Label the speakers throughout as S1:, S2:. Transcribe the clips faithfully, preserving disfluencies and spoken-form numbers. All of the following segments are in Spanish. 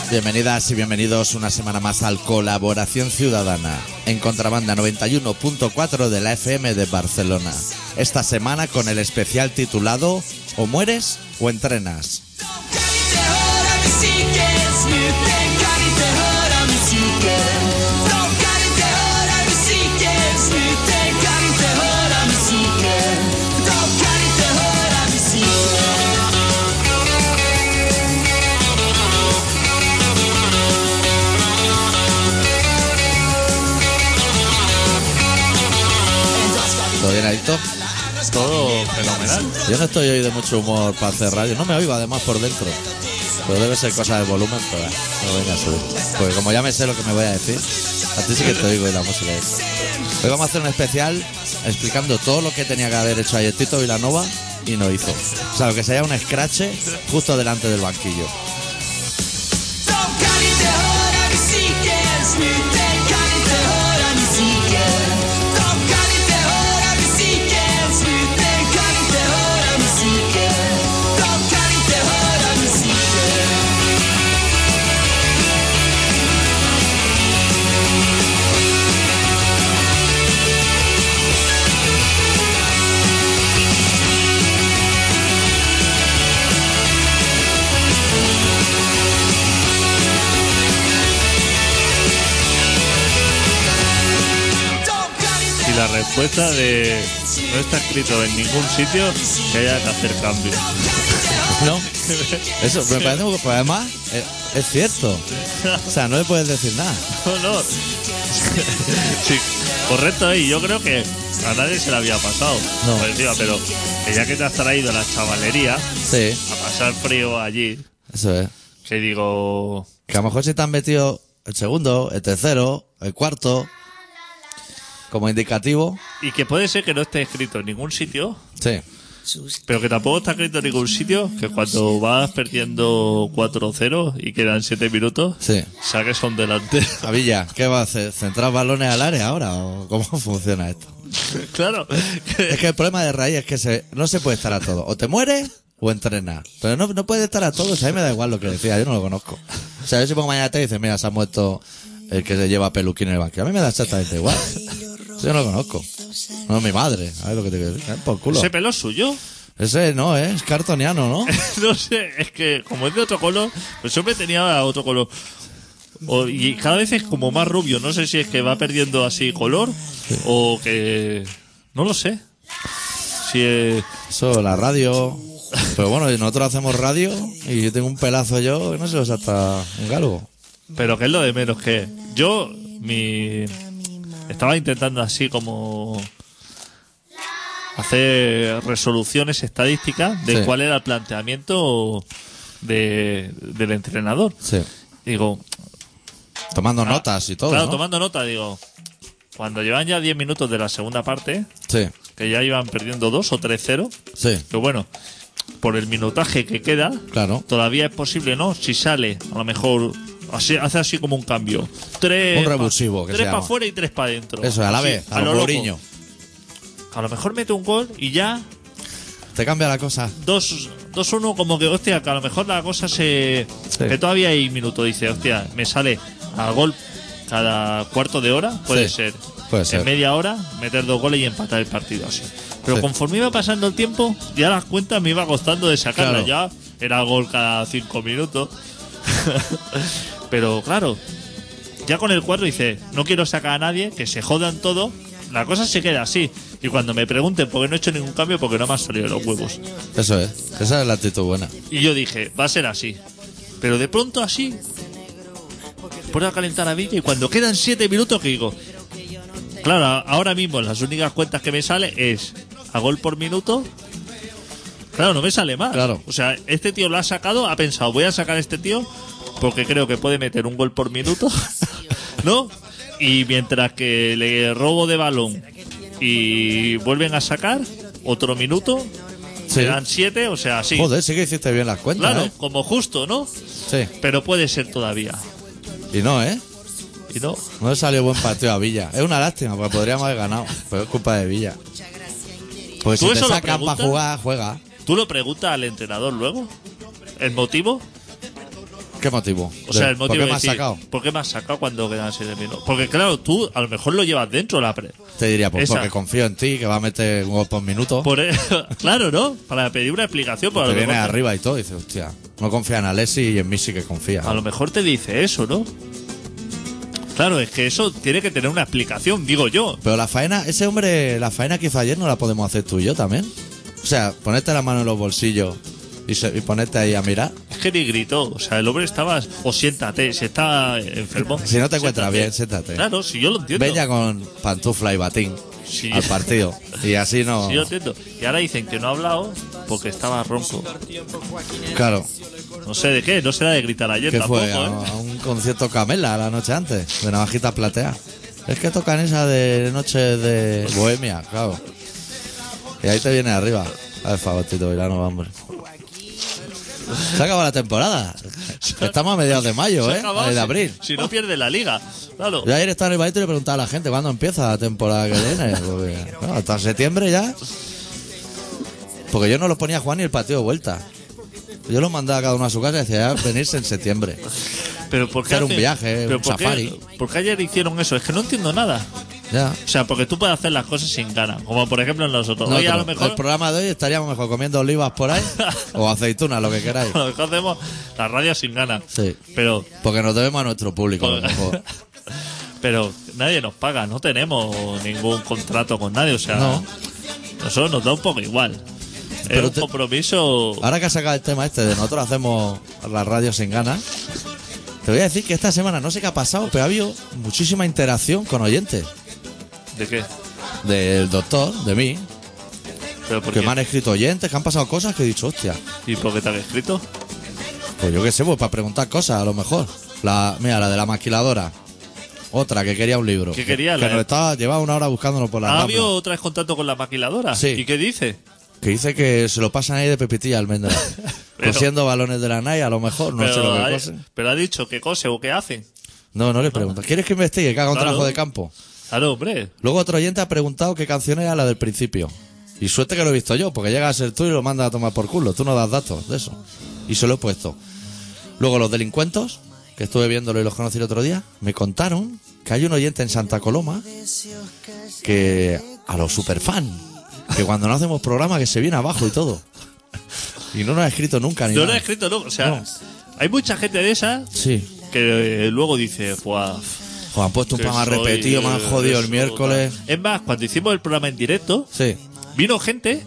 S1: Bienvenidas y bienvenidos una semana más al Colaboración Ciudadana en Contrabanda noventa y uno punto cuatro de la F M de Barcelona. Esta semana con el especial titulado O mueres o entrenas. ¿Todo bien, Adicto?
S2: Todo fenomenal.
S1: Yo no estoy hoy de mucho humor para hacer radio. No me oigo además por dentro. Pero debe ser cosa del volumen, pero no venga a subir. Porque como ya me sé lo que me voy a decir, a ti sí que te oigo y la música es. Hoy vamos a hacer un especial explicando todo lo que tenía que haber hecho ayer Tito Vilanova y no hizo. O sea, lo que sería un scratch justo delante del banquillo.
S2: La respuesta de no está escrito en ningún sitio que haya que hacer cambio.
S1: No, eso me parece un poco, además es, es cierto. O sea, no le puedes decir nada.
S2: No, no. Sí, correcto, y yo creo que a nadie se le había pasado.
S1: No.
S2: Pues, tío, pero que ya que te has traído la chavalería
S1: Sí,
S2: a pasar frío allí,
S1: eso es.
S2: que digo,
S1: Que a lo mejor si te han metido el segundo, el tercero, el cuarto, como indicativo.
S2: y que puede ser que no esté escrito en ningún sitio,
S1: Sí.
S2: pero que tampoco está escrito en ningún sitio, que cuando vas perdiendo cuatro cero y quedan siete minutos,
S1: Sí.
S2: saques un delante.
S1: Avilla, ¿qué va a hacer? ¿Centrar balones al área ahora o cómo funciona esto?
S2: Claro.
S1: Es que el problema de raíz es que se, no se puede estar a todo. O te mueres o entrenas. Pero no, no puedes estar a todo. O sea, a mí me da igual lo que decía, yo no lo conozco. O sea, yo si pongo mañana te dice, mira, se ha muerto el que se lleva peluquín en el banquillo. A mí me da exactamente igual. Yo no lo conozco. No, mi madre. A ver lo que te quiero decir. Eh, por culo.
S2: ¿Ese pelo es suyo?
S1: Ese no, ¿eh? Es cartoniano, ¿no?
S2: No sé, es que como es de otro color, pues siempre tenía otro color. O, y cada vez es como más rubio. No sé si es que va perdiendo así color o que... No lo sé. Si es...
S1: Eso, la radio. Pero bueno, nosotros hacemos radio y yo tengo un pelazo yo que no sé hasta un galgo.
S2: Pero que es lo de menos que... Yo, mi... Estaba intentando así como... hacer resoluciones estadísticas de
S1: Sí.
S2: cuál era el planteamiento de, del entrenador.
S1: Sí.
S2: Digo...
S1: Tomando
S2: ah,
S1: notas y todo,
S2: Claro,
S1: ¿no?
S2: tomando nota, digo... Cuando llevan ya diez minutos de la segunda parte,
S1: Sí,
S2: que ya iban perdiendo dos o tres cero,
S1: sí,
S2: que bueno, por el minutaje que queda,
S1: claro.
S2: todavía es posible, ¿no? Si sale, a lo mejor... Así, hace así como un cambio. Tres
S1: Un revulsivo,
S2: pa,
S1: que se
S2: Tres para
S1: llama.
S2: afuera y tres para adentro.
S1: Eso, a la
S2: Así,
S1: vez, a
S2: lo
S1: lo
S2: loco.
S1: Mourinho.
S2: A lo mejor mete un gol y ya
S1: Te cambia la cosa.
S2: dos uno como que, hostia, que a lo mejor la cosa se...
S1: Sí.
S2: Que todavía hay minuto, dice, hostia, me sale a gol cada cuarto de hora, puede
S1: Sí,
S2: ser.
S1: puede ser.
S2: En media hora, meter dos goles y empatar el partido así. Pero
S1: Sí.
S2: conforme iba pasando el tiempo, ya las cuentas me iba costando de sacarla.
S1: Claro.
S2: Ya era gol cada cinco minutos. Pero claro, ya con el cuatro dice, no quiero sacar a nadie, que se jodan todo. La cosa se queda así. Y cuando me pregunten por qué no he hecho ningún cambio, porque no me han salido los huevos.
S1: Eso es. Esa es la actitud buena.
S2: Y yo dije, va a ser así. Pero de pronto así, pone a calentar a Villa y cuando quedan siete minutos que digo, claro, ahora mismo las únicas cuentas que me sale es a gol por minuto. Claro, no me sale más.
S1: Claro.
S2: O sea, este tío lo ha sacado, ha pensado, voy a sacar a este tío porque creo que puede meter un gol por minuto, ¿no? Y mientras que le robo de balón y vuelven a sacar otro minuto,
S1: Sí.
S2: quedan siete, o sea, sí.
S1: Joder, sí que hiciste bien las cuentas,
S2: Claro,
S1: ¿eh?
S2: como justo, ¿no?
S1: Sí.
S2: Pero puede ser todavía.
S1: Y no, ¿eh?
S2: Y no.
S1: No le salió buen partido a Villa. Es una lástima, porque podríamos haber ganado. Pero es culpa de Villa. Pues
S2: ¿Tú
S1: si te
S2: eso lo
S1: sacan para
S2: preguntas?
S1: jugar, juega.
S2: ¿Tú lo preguntas al entrenador luego? ¿El motivo?
S1: ¿Qué motivo?
S2: O sea,
S1: De-
S2: el motivo
S1: ¿Por qué
S2: de
S1: me has
S2: decir,
S1: sacado?
S2: ¿por qué me has sacado cuando quedan siete minutos? Porque claro, tú a lo mejor lo llevas dentro la pre.
S1: Te diría, pues
S2: Esa.
S1: porque confío en ti, que va a meter un gol por minuto.
S2: Por e- claro, ¿no? Para pedir una explicación. Por a
S1: Te
S2: lo
S1: viene
S2: mejor te-
S1: arriba y todo. Y dices, hostia, no confía en Alessi y en mí sí que confía.
S2: A lo mejor te dice eso, ¿no? Claro, es que eso tiene que tener una explicación, digo yo.
S1: Pero la faena, ese hombre, la faena que hizo ayer no la podemos hacer tú y yo también. O sea, ponerte la mano en los bolsillos y, se- y ponerte ahí a mirar.
S2: Es que ni gritó. O sea, el hombre estaba... O siéntate, si está enfermo.
S1: Si no te encuentras
S2: siéntate.
S1: bien, siéntate.
S2: Claro, si yo lo entiendo.
S1: Ven ya con pantufla y batín
S2: Sí.
S1: al partido. Y así no.
S2: Sí, yo entiendo. Y ahora dicen que no ha hablado porque estaba ronco.
S1: Claro.
S2: No sé de qué, no será de gritar ayer
S1: Que
S2: tampoco,
S1: fue a,
S2: ¿eh?
S1: a un concierto Camela la noche antes, de Navajitas Plateadas. Es que tocan esa de noche de Bohemia, claro. Y ahí te viene arriba. A ver, Fagotito Vilano, hombre. Se acaba la temporada. Estamos a mediados de mayo,
S2: Se ha
S1: ¿eh?
S2: acabado,
S1: De
S2: si-
S1: abril.
S2: Si, no pierde la liga. Claro.
S1: Yo ayer estaba en el baile y le preguntaba a la gente cuándo empieza la temporada que viene. Porque, bueno, hasta septiembre ya. Porque yo no los ponía a jugar ni el partido de vuelta. Yo los mandaba a cada uno a su casa y decía, ya, venirse en septiembre.
S2: Pero ¿por qué
S1: hacer un
S2: hace-
S1: viaje,
S2: pero
S1: un
S2: ¿por qué-
S1: safari.
S2: ¿Por qué ayer hicieron eso? Es que no entiendo nada.
S1: Ya.
S2: O sea, porque tú puedes hacer las cosas sin ganas. Como por ejemplo nosotros. Hoy a lo
S1: Nosotros,
S2: mejor...
S1: el programa de hoy estaríamos mejor comiendo olivas por ahí o aceitunas, lo que queráis.
S2: a lo mejor hacemos la radio sin ganas.
S1: Sí.
S2: Pero...
S1: Porque nos debemos a nuestro público, a lo mejor.
S2: Pero nadie nos paga, no tenemos ningún contrato con nadie, o sea,
S1: No.
S2: nosotros nos da un poco igual.
S1: Pero
S2: es un
S1: te-
S2: compromiso.
S1: Ahora que has sacado el tema este de nosotros hacemos la radio sin ganas, te voy a decir que esta semana no sé qué ha pasado, pero ha habido muchísima interacción con oyentes.
S2: ¿De qué?
S1: Del doctor, de mí,
S2: ¿Pero por
S1: que
S2: qué?
S1: me han escrito oyentes, que han pasado cosas que he dicho, hostia,
S2: ¿Y por qué te han escrito?
S1: pues yo qué sé, pues para preguntar cosas a lo mejor. La, mira, la de la maquiladora. Otra que quería un libro.
S2: ¿Qué quería?
S1: Que
S2: La-
S1: nos estaba, llevaba una hora buscándolo por la
S2: ¿Ha
S1: Rambla.
S2: habido otra vez contacto con la maquiladora?
S1: Sí.
S2: ¿Y qué dice?
S1: Que dice que se lo pasan ahí de pepitilla almendra.
S2: Pero-
S1: Cosiendo balones de la N A I, a lo mejor, no sé lo que
S2: ha,
S1: cosen.
S2: pero ha dicho qué cose o qué hacen.
S1: No, no le pregunto. ¿Quieres que investigue, que haga un
S2: Claro.
S1: trabajo de campo?
S2: Claro, hombre.
S1: Luego otro oyente ha preguntado qué canción era la del principio. Y suerte que lo he visto yo, porque llega a ser tú y lo manda a tomar por culo. Tú no das datos de eso. Y se lo he puesto. Luego los delincuentos, que estuve viéndolo y los conocí el otro día, me contaron que hay un oyente en Santa Coloma que a los superfan, que cuando no hacemos programa que se viene abajo y todo. Y no nos ha escrito nunca ni
S2: Yo no
S1: nada.
S2: he escrito, no. O sea,
S1: No.
S2: hay mucha gente de esas
S1: Sí.
S2: que eh, luego dice, "Buah,
S1: Joder, han puesto un
S2: que
S1: programa
S2: soy,
S1: repetido, me han
S2: eh,
S1: jodido el
S2: eso,
S1: miércoles.
S2: tal". Es más, cuando hicimos el programa en directo,
S1: Sí.
S2: vino gente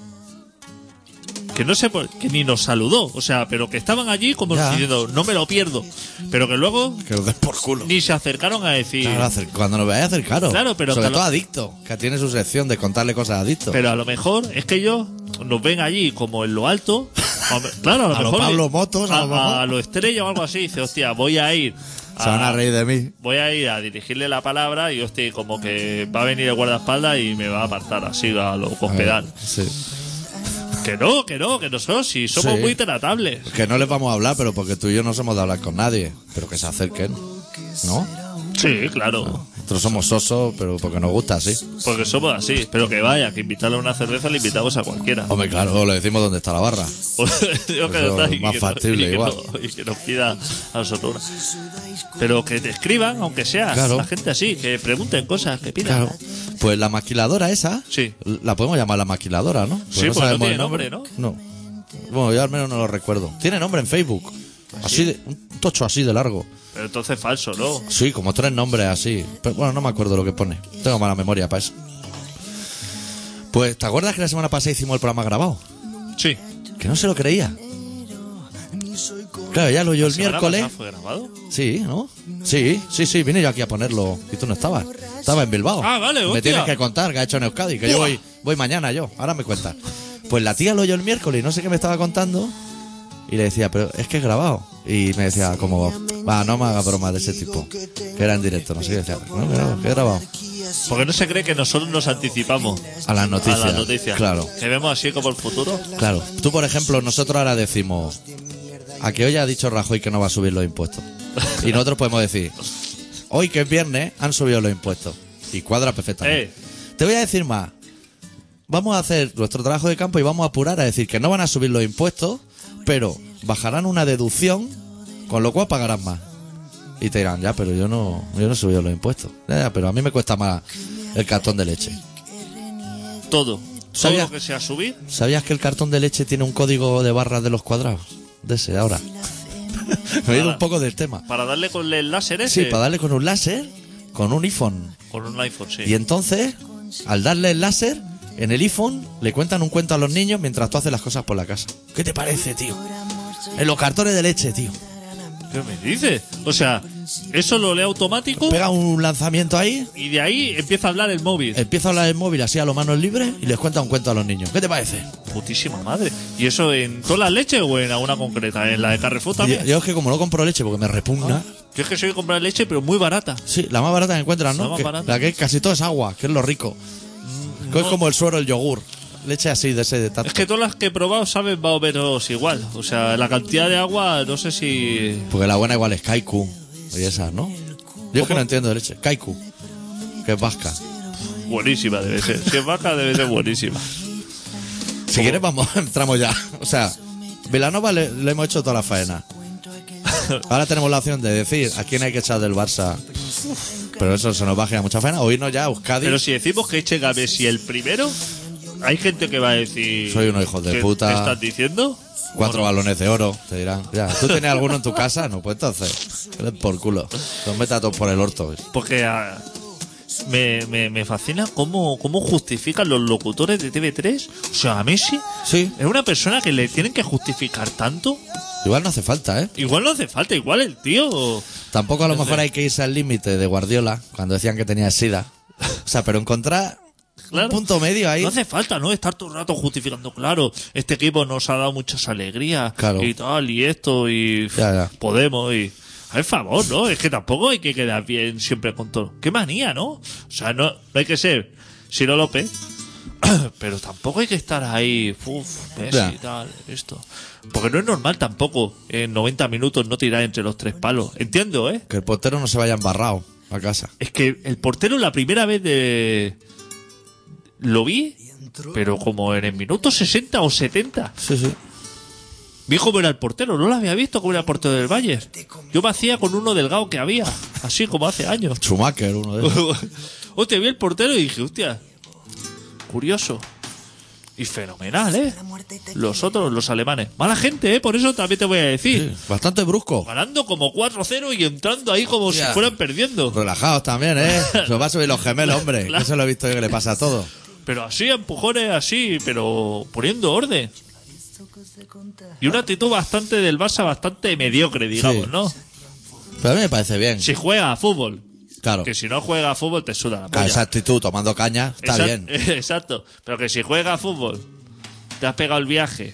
S2: que no sé por, que ni nos saludó, o sea, pero que estaban allí como
S1: Ya.
S2: diciendo, no me lo pierdo, pero que luego
S1: Que los des por culo.
S2: ni se acercaron a decir,
S1: Claro, acer- cuando nos veáis acercaros.
S2: Claro, pero
S1: Sobre
S2: que
S1: todo
S2: lo-
S1: adicto, que tiene su sección de contarle cosas a adicto.
S2: pero a lo mejor es que ellos nos ven allí como en lo alto, a lo- claro, a lo
S1: A lo
S2: mejor
S1: Pablo Motos, a lo mejor.
S2: a lo estrella o algo así, dice, hostia, voy a ir
S1: Se van a reír de mí.
S2: voy a ir a dirigirle la palabra y hostia, como que va a venir el guardaespaldas y me va a apartar así a lo cospedal.
S1: Sí.
S2: Que no, que no, que nosotros sí somos
S1: Sí.
S2: muy tratables.
S1: Que no les vamos a hablar, pero porque tú y yo no somos de hablar con nadie. Pero que se acerquen. ¿No?
S2: Sí, claro.
S1: Nosotros somos sosos, pero porque nos gusta así.
S2: Porque somos así. Pero que vaya, que invitarle a una cerveza le invitamos a cualquiera.
S1: Hombre, claro, o le decimos dónde está la barra.
S2: Yo que
S1: Eso
S2: no está,
S1: es
S2: y
S1: más
S2: que no-
S1: factible,
S2: y que
S1: igual.
S2: no- y que nos pida a nosotros una. Pero que te escriban, aunque sea
S1: Claro.
S2: la gente así, que pregunten cosas, que pidan.
S1: Claro. Pues la maquiladora esa,
S2: Sí.
S1: la podemos llamar la maquiladora, ¿no? Pues
S2: Sí, porque no
S1: sabemos
S2: tiene
S1: el
S2: nombre, ¿no?
S1: No. Bueno, yo al menos no lo recuerdo. Tiene nombre en Facebook. Así de, un tocho así de largo.
S2: Pero entonces falso, ¿no?
S1: Sí, como tres nombres así. Pero bueno, no me acuerdo lo que pone. Tengo mala memoria para eso. Pues, ¿te acuerdas que la semana pasada hicimos el programa grabado?
S2: Sí.
S1: Que no se lo creía. Claro, ya lo oyó el
S2: ¿Semana
S1: miércoles.
S2: pasada fue grabado?
S1: Sí, ¿no? Sí, sí, sí, vine yo aquí a ponerlo. Y tú no estabas. Estaba en Bilbao.
S2: Ah, vale,
S1: Me
S2: hostia.
S1: tienes que contar que ha hecho en Euskadi. Que yo
S2: Buah.
S1: voy, voy mañana yo. Ahora me cuentas. Pues la tía lo oyó el miércoles y no sé qué me estaba contando. Y le decía, pero es que es grabado. Y me decía, como, va, no me hagas bromas de ese tipo. Que era en directo, no sé qué. Decía, no, que no, que he grabado.
S2: Porque no se cree que nosotros nos anticipamos
S1: A las noticias.
S2: a las noticias.
S1: Claro,
S2: Que vemos así como el futuro.
S1: claro. Tú, por ejemplo, nosotros ahora decimos, a que hoy ha dicho Rajoy que no va a subir los impuestos. Y nosotros podemos decir, hoy que es viernes, han subido los impuestos. Y cuadra perfectamente.
S2: Eh.
S1: Te voy a decir más. Vamos a hacer nuestro trabajo de campo y vamos a apurar a decir que no van a subir los impuestos, pero bajarán una deducción con lo cual pagarás más. Y te dirán, ya, pero yo no yo no he subido los impuestos. Ya, ya, pero a mí me cuesta más el cartón de leche.
S2: Todo. Todo
S1: ¿Sabías?
S2: lo que sea subir.
S1: ¿Sabías que el cartón de leche tiene un código de barras de los cuadrados? De ese, ahora. Me he ido un poco del tema.
S2: Para darle con el láser ese.
S1: Sí, para darle con un láser, con un iPhone.
S2: Con un iPhone, sí.
S1: Y entonces, al darle el láser, en el iPhone le cuentan un cuento a los niños mientras tú haces las cosas por la casa. ¿Qué te parece, tío? En los cartones de leche, tío.
S2: ¿Qué me dices? O sea, eso lo lee automático
S1: Pega un lanzamiento ahí,
S2: y de ahí empieza a hablar el móvil.
S1: empieza a hablar el móvil así a los manos libres y les cuenta un cuento a los niños. ¿Qué te parece?
S2: Putísima madre. ¿Y eso en todas las leches o en alguna concreta? ¿En la de Carrefour también?
S1: Yo, yo es que como no compro leche porque me repugna.
S2: Yo es que soy de comprar leche, pero muy barata.
S1: Sí, la más barata que encuentras,
S2: La
S1: ¿no?
S2: más
S1: Que-
S2: barata.
S1: la que casi todo es agua, que es lo rico. Que es como el suero, el yogur. Leche así, de ese de tanto.
S2: Es que todas las que he probado saben más o menos igual. O sea, la cantidad de agua, no sé si...
S1: Porque la buena igual es Kaiku. Y esas, ¿no? Yo es que no entiendo de leche. Kaiku. Que es vasca.
S2: Buenísima debe ser. Si es vaca, debe ser buenísima.
S1: Si quieres, vamos, entramos ya. O sea, Vilanova le, le hemos hecho toda la faena. Ahora tenemos la opción de decir a quién hay que echar del Barça. Pero eso se nos va a generar mucha faena. O irnos ya a Euskadi.
S2: Pero si decimos que eche a Messi el primero, hay gente que va a decir...
S1: Soy unos hijos de
S2: ¿qué
S1: puta.
S2: ¿Qué estás diciendo?
S1: Cuatro
S2: ¿O no?
S1: balones de oro, te dirán. Ya, ¿tú tenías alguno en tu casa? No, pues entonces. Eres por culo. Los mete a todos por el orto.
S2: Porque ah, me, me, me fascina cómo, cómo justifican los locutores de T V tres. O sea, a Messi
S1: Sí,
S2: es una persona que le tienen que justificar tanto.
S1: igual no hace falta, ¿eh?
S2: Igual no hace falta, igual el tío...
S1: Tampoco a lo
S2: No
S1: mejor
S2: sé.
S1: hay que irse al límite de Guardiola, cuando decían que tenía sida. O sea, pero encontrar
S2: Claro.
S1: un punto medio ahí.
S2: No hace falta, ¿no? Estar todo el rato justificando, claro, este equipo nos ha dado muchas alegrías
S1: Claro.
S2: y tal, y esto, y
S1: Ya, ya.
S2: Podemos, y... Al favor, ¿no? Es que tampoco hay que quedar bien siempre con todo. Qué manía, ¿no? O sea, no, no hay que ser Ciro López, pero tampoco hay que estar ahí, uff, Messi
S1: Ya.
S2: y tal, esto. Porque no es normal tampoco en noventa minutos no tirar entre los tres palos. Entiendo, ¿eh?
S1: Que el portero no se vaya embarrado a casa.
S2: Es que el portero la primera vez de... Lo vi, pero como en el minuto sesenta o setenta.
S1: Sí, sí.
S2: Vi cómo era el portero, no lo había visto como era el portero del Bayern. Yo me hacía con uno delgado que había, así como hace años.
S1: Schumacher, uno de esos.
S2: Hostia, vi el portero y dije, hostia, curioso. Y fenomenal, ¿eh? Los otros, los alemanes. Mala gente, ¿eh? Por eso también te voy a decir.
S1: Sí, bastante brusco.
S2: Ganando como cuatro cero y entrando ahí como
S1: Ya.
S2: si fueran perdiendo.
S1: Relajados también, ¿eh? Se os va a subir los gemelos, hombre.
S2: Claro.
S1: Eso lo he visto yo que le pasa a todo.
S2: Pero así, empujones así, pero poniendo orden. Y una actitud bastante del Barça, bastante mediocre, digamos,
S1: Sí.
S2: ¿no?
S1: Pero a mí me parece bien.
S2: Si juega a fútbol.
S1: Claro.
S2: Que si no juega a fútbol te suda la
S1: A
S2: polla.
S1: esa actitud, tomando caña, está
S2: Exact-
S1: bien.
S2: Exacto. Pero que si juega a fútbol, te has pegado el viaje.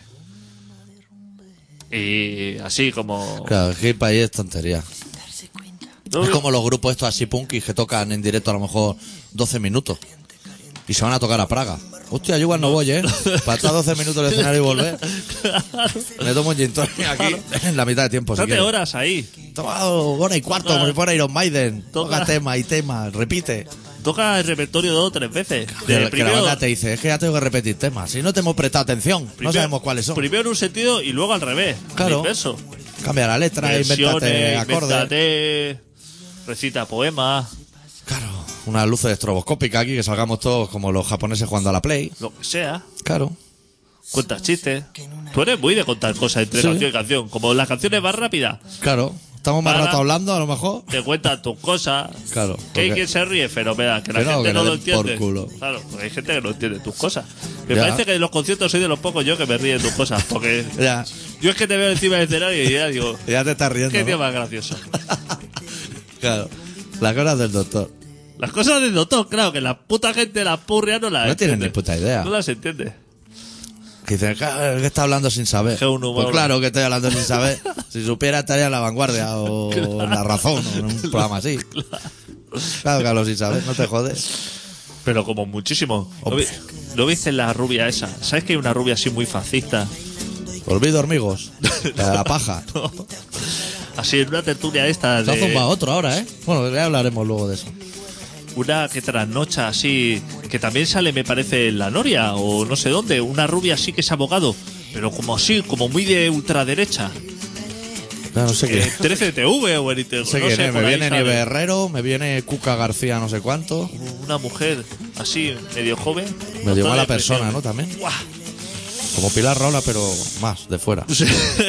S2: Y así como...
S1: Claro, es que ir para ahí es tontería.
S2: No,
S1: Es como los grupos estos así punkis que tocan en directo a lo mejor doce minutos. Y se van a tocar a Praga. Hostia, yo igual no voy, ¿eh? Para estar doce minutos en el escenario y volver. Me tomo un gin tonic aquí en la mitad de tiempo. Si
S2: Date
S1: quieres.
S2: horas ahí.
S1: Toma hora y cuarto, como si fuera Iron Maiden.
S2: Toca.
S1: Toca tema y tema, repite.
S2: Toca el repertorio dos o tres veces.
S1: Que,
S2: De
S1: que la
S2: primero,
S1: banda te dice, es que ya tengo que repetir temas. Si no te hemos prestado atención, no
S2: primero-
S1: sabemos cuáles son.
S2: Primero en un sentido y luego al revés.
S1: Claro.
S2: Al inverso.
S1: Cambia la letra, invéntate
S2: Versiones,
S1: acordes.
S2: invéntate, recita poemas,
S1: Claro, una luz estroboscópica aquí, que salgamos todos como los japoneses jugando a la Play.
S2: lo que sea.
S1: Claro.
S2: Cuentas chistes. Tú eres muy de contar cosas entre
S1: Sí.
S2: canción y canción. Como las canciones más rápidas,
S1: Claro. Estamos más
S2: Para-
S1: rato hablando, a lo mejor.
S2: te cuentan tus cosas.
S1: Claro.
S2: Que hay
S1: porque-
S2: quien se ríe, fenomenal. Que la
S1: Que no,
S2: gente
S1: que
S2: no
S1: le
S2: lo
S1: den por
S2: entiende.
S1: culo.
S2: Claro, porque hay gente que no entiende tus cosas. Me
S1: Ya.
S2: parece que en los conciertos soy de los pocos yo que me ríe de tus cosas. Porque
S1: Ya,
S2: yo es que te veo encima del escenario y ya digo,
S1: ya te estás riendo.
S2: qué
S1: ¿no?
S2: tío más gracioso.
S1: Claro. Las cosas del doctor.
S2: Las cosas del doctor, claro, que la puta gente, la purria, no las
S1: No tienen
S2: entiende.
S1: ni puta idea.
S2: No las entiende.
S1: Que dicen, "Claro, que está hablando sin saber.
S2: Que un humor.
S1: Pues claro que estoy hablando sin saber. Si supiera estaría en La Vanguardia o en La Razón o en un programa así. Claro que hablo sin saber, no te jodes.
S2: Pero como muchísimo. ¿No, vi- ¿No viste la rubia esa? ¿Sabes que hay una rubia así muy fascista?
S1: Olvido hormigos. La de la paja.
S2: Así en una tertulia esta
S1: Se ha zumbado
S2: de...
S1: otro ahora, ¿eh? Bueno, ya hablaremos luego de eso.
S2: Una que trasnocha así... Que también sale, me parece, en La Noria o no sé dónde. Una rubia así que es abogado. Pero como así, como muy de ultraderecha.
S1: Ya no sé qué.
S2: En trece T V o en Inter-
S1: No sé
S2: no
S1: quién
S2: sé,
S1: es.
S2: por
S1: Me
S2: ahí
S1: viene
S2: sale
S1: Nieve Herrero, me viene Cuca García, no sé cuánto.
S2: una mujer así, medio joven.
S1: Medio
S2: toda
S1: mala
S2: depresión.
S1: persona, ¿no? También.
S2: ¡Guau!
S1: Como Pilar Rola, pero más, de fuera.
S2: Sí.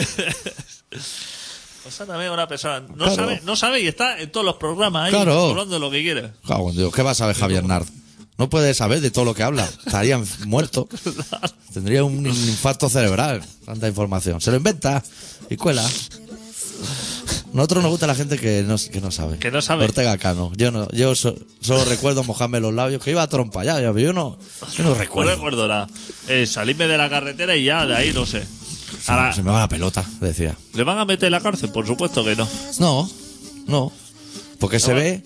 S2: O sea, también una persona no
S1: Claro.
S2: sabe, no sabe y está en todos los programas ahí,
S1: Claro.
S2: hablando de lo que quiere.
S1: Cago en Dios, ¿qué va a saber Javier Nard? No puede saber de todo lo que habla. Estaría muerto. Tendría un infarto cerebral. Tanta información. Se lo inventa y cuela. Nosotros nos gusta la gente que no, que no sabe.
S2: Que no sabe.
S1: Ortega Cano. Yo no, yo so- solo recuerdo mojarme los labios, que iba a trompa ya. Yo, yo no, yo no
S2: No
S1: recuerdo.
S2: recuerdo nada. Eh, salirme de la carretera y ya, de ahí no sé. Ahora,
S1: Se me va la pelota, decía.
S2: ¿le van a meter en la cárcel? Por supuesto que no.
S1: No, no. Porque se
S2: No.
S1: ve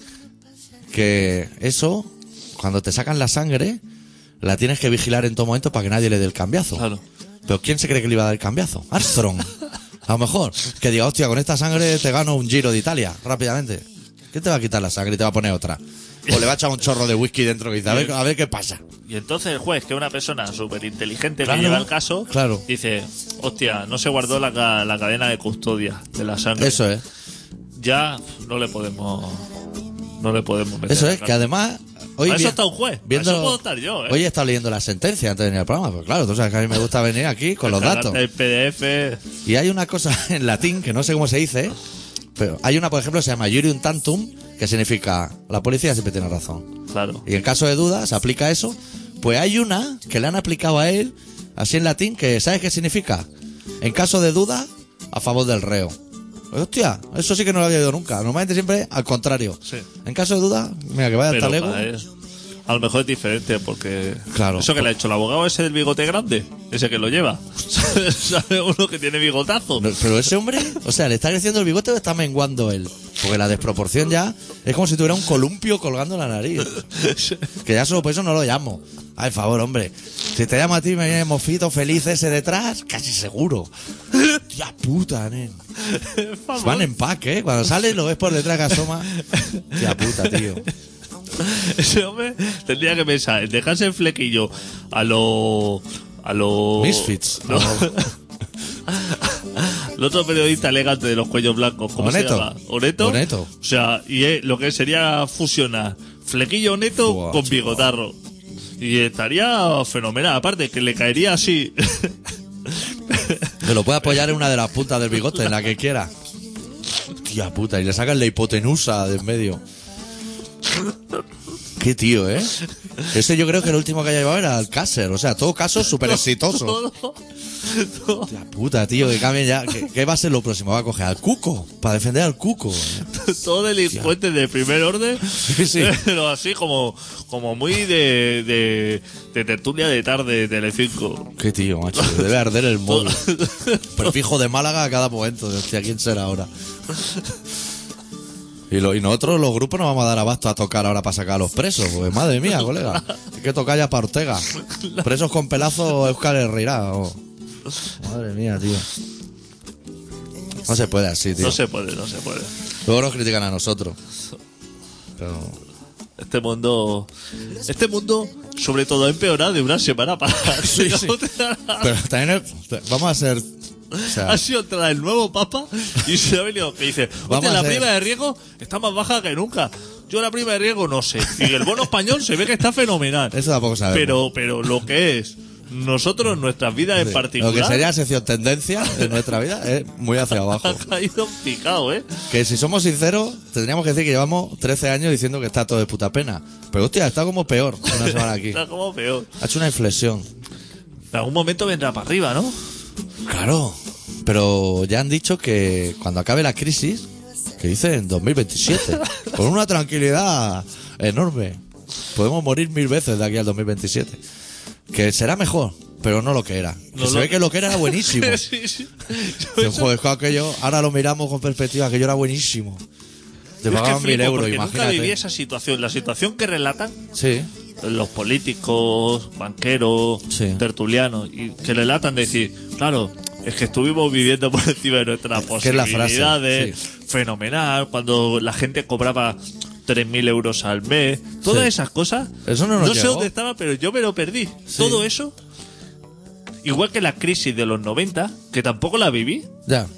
S1: que eso, cuando te sacan la sangre, la tienes que vigilar en todo momento para que nadie le dé el cambiazo.
S2: Claro.
S1: Pero ¿quién se cree que le iba a dar el cambiazo? Armstrong. A lo mejor. Que diga, hostia, con esta sangre te gano un Giro de Italia, rápidamente. ¿Qué te va a quitar la sangre y te va a poner otra? O le va a echar un chorro de whisky dentro que dice, a ver, a ver qué pasa.
S2: Y entonces el juez, que es una persona súper inteligente
S1: Claro,
S2: que lleva el caso,
S1: claro.
S2: dice, hostia, no se guardó la, ca- la cadena de custodia de la sangre.
S1: Eso es.
S2: Ya no le podemos no le podemos meter
S1: Eso
S2: en la
S1: es, que
S2: cárcel.
S1: además... Hoy
S2: Para eso
S1: vi-
S2: está un juez.
S1: viendo-
S2: Para eso puedo estar yo, ¿eh?
S1: Hoy he estado leyendo la sentencia antes de venir al programa. Pues claro, tú sabes que a mí me gusta venir aquí con los datos.
S2: El P D F.
S1: Y hay una cosa en latín que no sé cómo se dice, pero hay una, por ejemplo, que se llama Jurium Tantum, que significa la policía siempre tiene razón.
S2: Claro.
S1: Y en caso de duda se aplica eso. Pues hay una que le han aplicado a él, así en latín, que ¿sabes qué significa? En caso de duda, a favor del reo. Pues, hostia, eso sí que no lo había oído nunca. Normalmente siempre al contrario.
S2: Sí.
S1: En caso de duda, mira que vaya hasta
S2: Pero
S1: luego.
S2: para él, a lo mejor es diferente porque
S1: Claro.
S2: eso que le ha hecho el abogado ese del bigote grande, ese que lo lleva. ¿Sabe uno que tiene bigotazo?
S1: No, pero ese hombre, o sea, ¿le está creciendo el bigote o está menguando él? Porque la desproporción ya es como si tuviera un columpio colgando en la nariz. Que ya solo por eso no lo llamo. Ay, favor, hombre. Si te llamo a ti, me viene mofito feliz ese detrás, casi seguro. Tía puta, nen.
S2: Vamos.
S1: Van en pack, ¿eh? Cuando sales lo ves por detrás que asoma. Tía puta, tío.
S2: Ese hombre tendría que pensar en dejarse el flequillo a lo a lo
S1: Misfits.
S2: No. El otro periodista elegante de los cuellos blancos, ¿cómo
S1: Oneto.
S2: se llama? ¿Oneto?
S1: Oneto.
S2: O sea, y es lo que sería fusionar flequillo neto
S1: Buah,
S2: con
S1: chaval.
S2: bigotarro. Y estaría fenomenal. Aparte, que le caería así.
S1: Que lo puede apoyar en una de las puntas del bigote, en la que quiera. Tía puta, y le sacan la hipotenusa de en medio. Qué tío, ¿eh? Ese yo creo que el último que haya llevado era el Cácer. O sea, todo caso súper exitoso.
S2: Todo, todo,
S1: Tía puta, tío, que cambien ya. ¿Qué, qué va a ser lo próximo? Va a coger al Cuco, para defender al Cuco.
S2: todo delincuente de primer orden.
S1: Sí, sí.
S2: Pero así como, como muy de, de, de tertulia de tarde de Telecinco.
S1: Qué tío, macho. Debe arder el móvil. Prefijo de Málaga a cada momento. Hostia, ¿quién será ahora? Y, lo, y nosotros, los grupos, nos vamos a dar abasto a tocar ahora para sacar a los presos. Pues madre mía, colega. Hay que tocar ya para Ortega. Presos con pelazo, Euskal Herrera. Oh. Madre mía, tío. No se puede así, tío.
S2: No se puede, no se puede.
S1: Luego nos critican a nosotros. Pero...
S2: Este mundo, este mundo, sobre todo, ha empeorado de una semana para
S1: Sí, sí. Pero también es- vamos a ser... O sea,
S2: Ha sido tras el nuevo Papa y se ha venido que dice,
S1: Vamos
S2: hostia,
S1: a
S2: la
S1: hacer-
S2: prima de riesgo está más baja que nunca. Yo la prima de riesgo no sé. Y el bono español se ve que está fenomenal.
S1: eso tampoco sabemos.
S2: Pero, pero lo que es nosotros, nuestras vidas en
S1: Sí.
S2: particular,
S1: Lo que sería sección tendencia en nuestra vida es muy hacia abajo.
S2: ha caído en picado, ¿eh?
S1: Que si somos sinceros, tendríamos que decir que llevamos trece años diciendo que está todo de puta pena. Pero hostia, está como peor una semana aquí.
S2: Está como peor.
S1: Ha hecho una inflexión.
S2: En algún momento vendrá para arriba, ¿no?
S1: Claro. Pero ya han dicho que cuando acabe la crisis, que dice en dos mil veintisiete, con una tranquilidad enorme. Podemos morir mil veces de aquí al dos mil veintisiete. Que será mejor, pero no lo que era. Que
S2: No
S1: se
S2: lo-
S1: ve que lo que era era buenísimo.
S2: sí, sí.
S1: Que, joder, que aquello, ahora lo miramos con perspectiva, aquello era buenísimo. Te
S2: Yo es que
S1: pagaban mil
S2: flipo
S1: euros,
S2: porque nunca
S1: imagínate.
S2: viví esa situación. La situación que relatan
S1: Sí,
S2: los políticos, banqueros,
S1: Sí.
S2: tertulianos, y que relatan de decir, claro, es que estuvimos viviendo por encima de nuestras
S1: Que es la frase,
S2: posibilidades,
S1: sí.
S2: fenomenal, cuando la gente cobraba tres mil euros al mes, todas
S1: Sí.
S2: esas cosas,
S1: Eso no nos
S2: sé
S1: llegó.
S2: dónde estaba, pero yo me lo perdí.
S1: Sí.
S2: Todo eso, igual que la crisis de los noventa, que tampoco la viví,
S1: ya.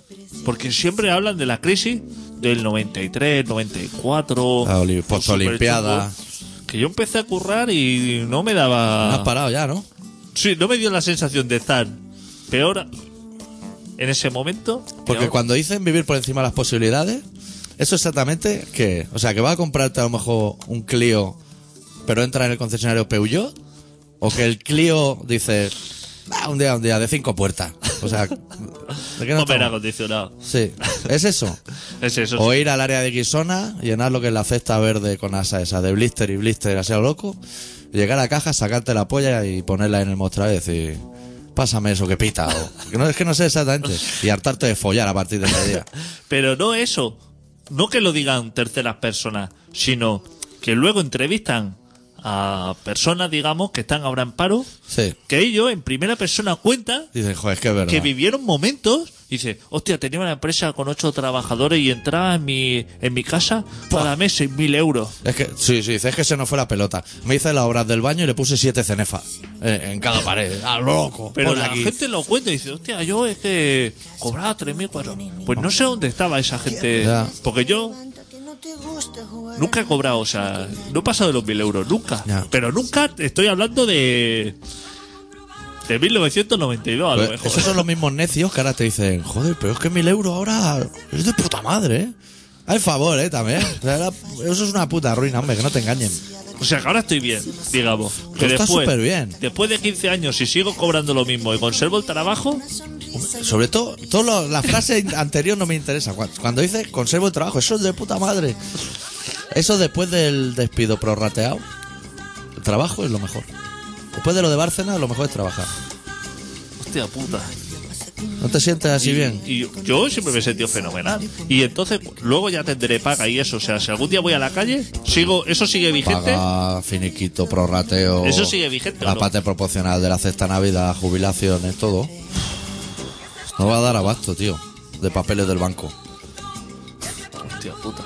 S2: Porque siempre hablan de la crisis del noventa y tres, noventa y cuatro.
S1: La oli- postolimpiada.
S2: Que yo empecé a currar y no me daba...
S1: No has parado ya, ¿no?
S2: Sí, no me dio la sensación de estar peor en ese momento.
S1: Porque
S2: ahora.
S1: cuando dicen vivir por encima de las posibilidades, eso exactamente que, o sea, que vas a comprarte a lo mejor un Clio, pero entra en el concesionario Peugeot, o que el Clio dice, ah, un día, un día de cinco puertas. O sea, ¿de qué no
S2: Hombre
S1: estamos?
S2: acondicionado.
S1: Sí, es eso.
S2: Es eso.
S1: O ir al área de Guisona, llenar lo que es la cesta verde con asa esa de blister y blister así a lo loco, llegar a caja, sacarte la polla y ponerla en el mostrador y decir, pásame eso que pita. O, que no, es que no sé exactamente. Y hartarte de follar a partir de ese día.
S2: Pero no eso. No que lo digan terceras personas, sino que luego entrevistan a personas, digamos, que están ahora en paro,
S1: Sí.
S2: que ellos en primera persona cuentan
S1: Dicen, joder, es que es verdad.
S2: que vivieron momentos. Dice, hostia, tenía una empresa con ocho trabajadores y entraba en mi, en mi casa cada mes seis mil euros.
S1: Es que, sí, sí, dice, es que se nos fue la pelota. Me hice las obras del baño y le puse siete cenefas en, en cada pared. ¡A loco!
S2: Pero
S1: ponle
S2: la
S1: aquí.
S2: gente lo cuenta y dice, hostia, yo es que cobraba tres mil, cuatro. Pues no sé dónde estaba esa gente.
S1: Ya.
S2: Porque yo nunca he cobrado, o sea, no he pasado de los mil euros, nunca.
S1: Ya.
S2: Pero nunca estoy hablando de. De mil novecientos noventa y dos, a lo
S1: Pues,
S2: mejor.
S1: esos son los mismos necios que ahora te dicen, joder, pero es que mil euros ahora es de puta madre, ¿eh? Al favor, ¿eh? También. O sea, la- eso es una puta ruina, hombre, que no te engañen.
S2: O sea, que ahora estoy bien, digamos. Que
S1: Tú estás
S2: después,
S1: superbién.
S2: después de quince años, si sigo cobrando lo mismo y conservo el trabajo,
S1: Sobre todo, todo lo- la frase anterior no me interesa. Cuando, cuando dice conservo el trabajo, eso es de puta madre. Eso después del despido prorrateado, el trabajo es lo mejor. Después de lo de Bárcena, lo mejor es trabajar.
S2: hostia puta.
S1: ¿No te sientes así
S2: y,
S1: bien?
S2: Y yo siempre me he sentido fenomenal. Y entonces, luego ya tendré paga y eso. O sea, si algún día voy a la calle, sigo, eso sigue vigente.
S1: Paga, finiquito, prorrateo.
S2: Eso sigue vigente, ¿o
S1: La
S2: no?
S1: parte proporcional de la cesta Navidad, jubilaciones, todo. No va a dar abasto, tío. De papeles del banco.
S2: Hostia puta.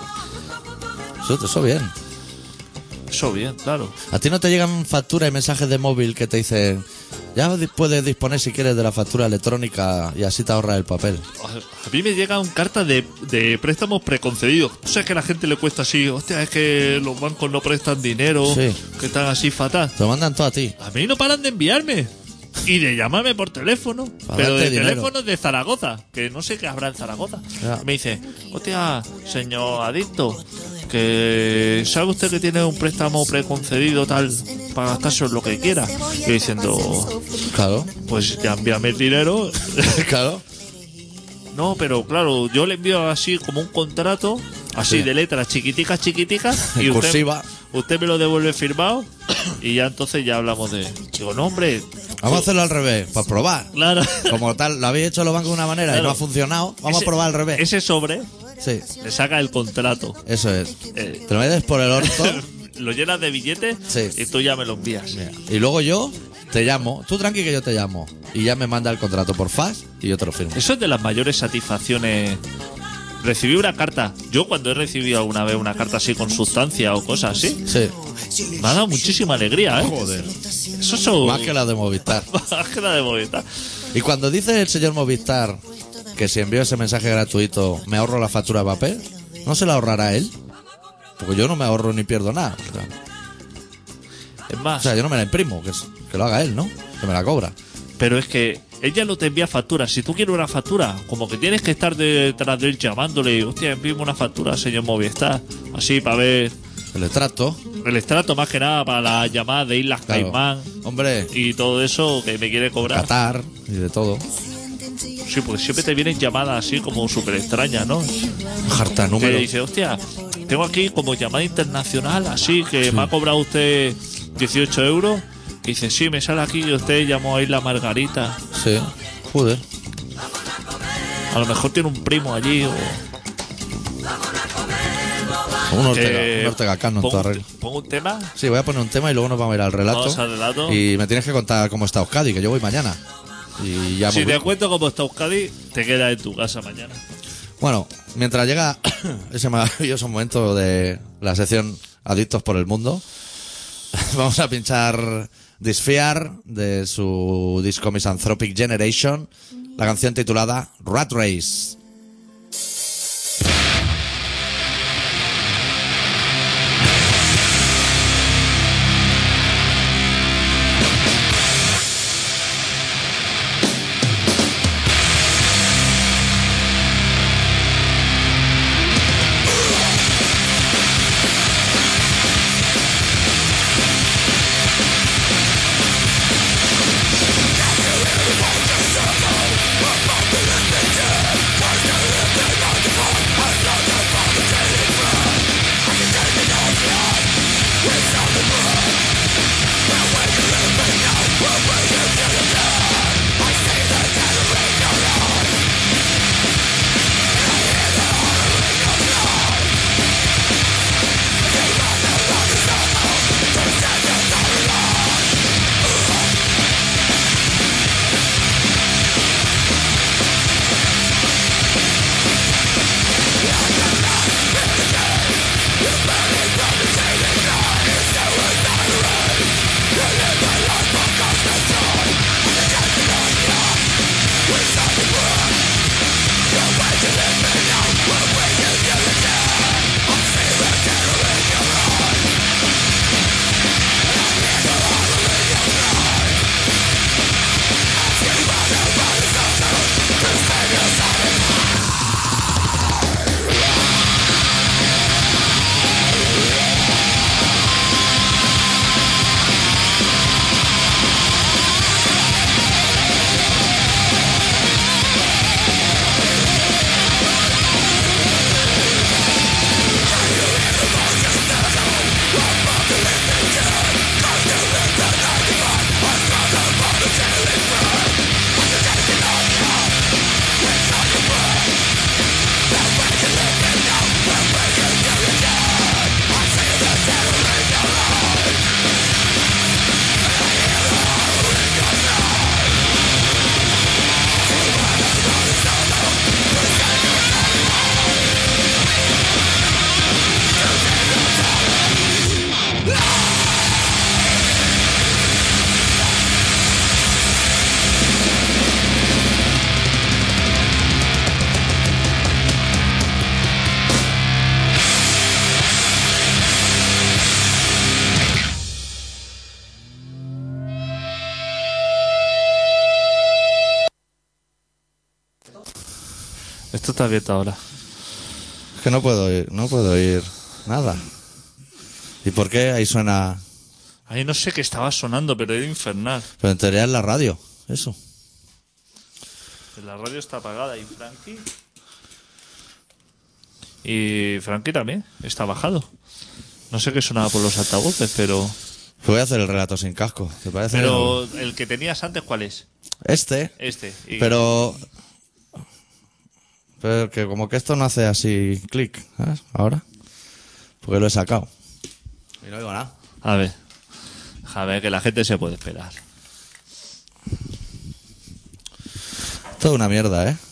S1: Eso, eso bien.
S2: Eso bien, claro.
S1: ¿A ti no te llegan facturas y mensajes de móvil que te dicen, ya di- puedes disponer si quieres de la factura electrónica y así te ahorras el papel?
S2: A mí me llegan cartas de, de préstamos preconcedidos. O sea, que a la gente le cuesta así, hostia, es que los bancos no prestan dinero,
S1: Sí.
S2: que están así fatal.
S1: Te lo mandan todo a ti.
S2: A mí no paran de enviarme. Y de llamarme por teléfono.
S1: Para
S2: Pero de
S1: darte dinero.
S2: teléfonos de Zaragoza. Que no sé qué habrá en Zaragoza.
S1: Ya.
S2: Me dice, hostia, señor adicto, que sabe usted que tiene un préstamo preconcedido tal para gastarse en lo que quiera. Y diciendo,
S1: Claro.
S2: pues ya envíame el dinero.
S1: Claro.
S2: No, pero claro, yo le envío así como un contrato, así
S1: Sí.
S2: de letras chiquiticas, chiquiticas.
S1: En
S2: y usted,
S1: cursiva.
S2: usted me lo devuelve firmado. Y ya entonces ya hablamos de... Digo, no, hombre.
S1: Vamos a hacerlo al revés, para probar.
S2: Claro.
S1: Como tal, lo habéis hecho los bancos de una manera y
S2: Claro.
S1: no ha funcionado, vamos
S2: Ese-
S1: a probar al revés.
S2: Ese sobre
S1: Sí,
S2: le saca el contrato.
S1: eso es.
S2: Eh,
S1: Te lo metes por el orto
S2: lo llenas de billetes
S1: Sí.
S2: y tú ya me lo envías.
S1: y luego yo te llamo. Tú tranqui que yo te llamo. Y ya me manda el contrato por fax y yo te lo firmo.
S2: Eso es de las mayores satisfacciones. Recibí una carta. Yo cuando he recibido alguna vez una carta así con sustancia o cosas así,
S1: Sí.
S2: me ha dado muchísima alegría, ¿eh?
S1: Joder.
S2: Eso son...
S1: Más que la de Movistar.
S2: Más que la de Movistar.
S1: Y cuando dice el señor Movistar que si envío ese mensaje gratuito me ahorro la factura de papel, ¿no se la ahorrará él? Porque yo no me ahorro ni pierdo nada. O sea,
S2: Es más,
S1: o sea, yo no me la imprimo, que, es- que lo haga él, ¿no? Que me la cobra.
S2: pero es que ella no te envía facturas. Si tú quieres una factura, como que tienes que estar detrás de él llamándole, hostia, envíame una factura, señor Movistar. Así para ver
S1: El extracto.
S2: el extracto, más que nada para las llamadas de Islas
S1: Claro.
S2: Caimán
S1: Hombre,
S2: y todo eso que me quiere cobrar.
S1: Qatar y de todo.
S2: Sí, porque siempre te vienen llamadas así como súper extrañas, ¿no?
S1: Harta
S2: Que
S1: número.
S2: dice, hostia, tengo aquí como llamada internacional, así que me ha cobrado usted dieciocho euros. Y dice, sí, me sale aquí que usted llamó a Isla Margarita.
S1: Sí. Joder.
S2: A lo mejor tiene un primo allí o...
S1: Un Ortega,
S2: que-
S1: un Ortega Cano en
S2: pongo,
S1: toda
S2: un-
S1: regla.
S2: pongo un tema.
S1: Sí, voy a poner un tema y luego nos vamos a ir al relato.
S2: Vamos al relato.
S1: Y me tienes que contar cómo está Euskadi, que yo voy mañana. Y ya
S2: Si
S1: me
S2: te
S1: ubico.
S2: cuento cómo está Euskadi, te quedas en tu casa mañana.
S1: Bueno, mientras llega ese maravilloso momento de la sección Adictos por el Mundo, vamos a pinchar Disfear de su disco Misanthropic Generation, la canción titulada Rat Race.
S2: Esto está abierto ahora.
S1: Es que no puedo oír, no puedo oír nada. ¿Y por qué ahí suena?
S2: Ahí no sé qué estaba sonando, pero era infernal.
S1: Pero en teoría es la radio, eso.
S2: La radio está apagada y Frankie... Y Frankie también está bajado. No sé qué sonaba por los altavoces, pero...
S1: Pues voy a hacer el relato sin casco, ¿te parece?
S2: Pero el que tenías antes, ¿cuál es?
S1: Este.
S2: Este. Y...
S1: Pero... Pero que como que esto no hace así clic, ¿sabes? Ahora. Porque lo he sacado. Y no oigo nada.
S2: A ver. A ver, que la gente se puede esperar.
S1: Todo una mierda, ¿eh?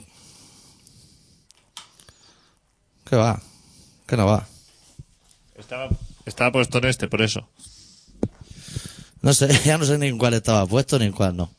S1: ¿Qué va? ¿Qué no va?
S2: Estaba, estaba puesto en este, por eso.
S1: No sé, ya no sé ni en cuál estaba puesto ni en cuál no.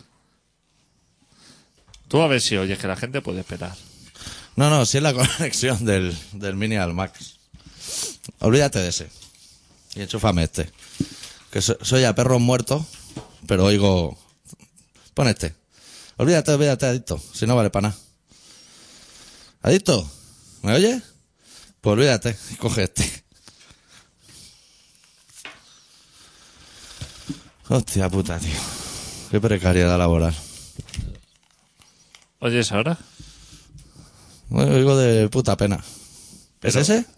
S2: Tú a ver si oyes, que la gente puede esperar.
S1: No, no, sí es la conexión del, del Mini al Max. Olvídate de ese. Y enchúfame este. Que so, soy a perros muertos, pero oigo... Pon este. Olvídate, olvídate, adicto. Si no vale para nada. ¿Adicto? ¿Me oyes? Pues olvídate. Coge este. Hostia puta, tío. Qué precariedad laboral.
S2: ¿Oyes ahora?
S1: Bueno, oigo de puta pena. ¿Es
S2: Pero-
S1: ese?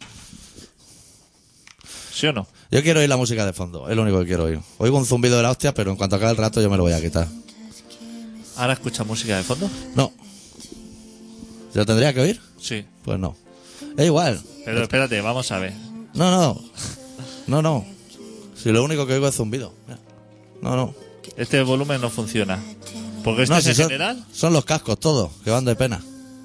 S2: ¿Sí o no?
S1: Yo quiero oír la música de fondo. Es lo único que quiero oír. Oigo un zumbido de la hostia, pero en cuanto acabe el rato yo me lo voy a quitar.
S2: ¿Ahora escucha música de fondo?
S1: No. ¿Yo tendría que oír?
S2: Sí.
S1: Pues no. Es igual.
S2: Pero espérate, vamos a ver.
S1: No, no. No, no. Si lo único que oigo es zumbido. No, no.
S2: Este volumen no funciona. Porque este
S1: No,
S2: es
S1: si
S2: en
S1: son,
S2: general.
S1: son los cascos todos, que van de pena.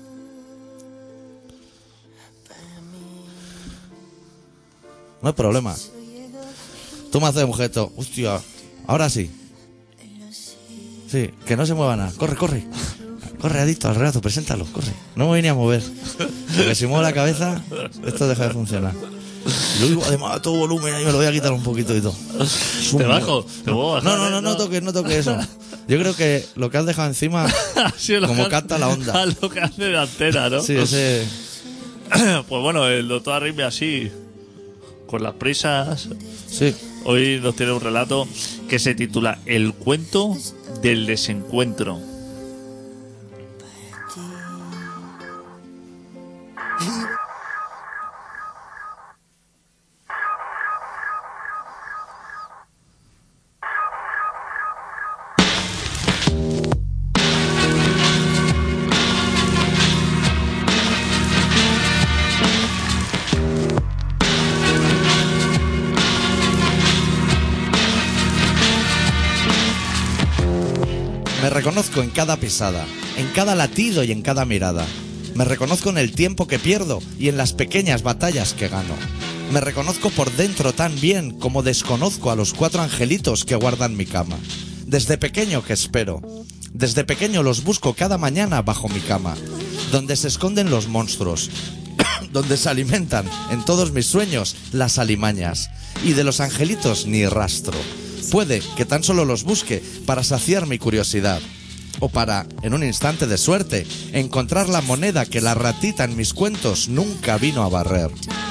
S1: No hay problema. Tú me haces un gesto. Hostia, ahora sí. Sí, que no se mueva nada. Corre, corre. Corre, adicto al relato, preséntalo, corre. No me vine a mover. Porque si muevo la cabeza, esto deja de funcionar. Y lo digo además a todo volumen y me lo voy a quitar un poquito y todo.
S2: Te bajo. Te puedo bajar,
S1: No, no,
S2: ¿eh?
S1: no, no toques, no toques eso. Yo creo que lo que has dejado encima,
S2: Ha sido lo
S1: como
S2: que-
S1: canta la onda.
S2: Lo que hace de antena, ¿no?
S1: Sí, ese.
S2: Pues bueno, el doctor Arritmia así, con las prisas,
S1: Sí.
S2: hoy nos tiene un relato que se titula El cuento del desencuentro.
S1: Me reconozco en cada pisada, en cada latido y en cada mirada. Me reconozco en el tiempo que pierdo y en las pequeñas batallas que gano. Me reconozco por dentro tan bien como desconozco a los cuatro angelitos que guardan mi cama. Desde pequeño que espero. Desde pequeño los busco cada mañana bajo mi cama, donde se esconden los monstruos, donde se alimentan en todos mis sueños las alimañas, y de los angelitos ni rastro. Puede que tan solo los busque para saciar mi curiosidad, o para, en un instante de suerte, encontrar la moneda que la ratita en mis cuentos nunca vino a barrer.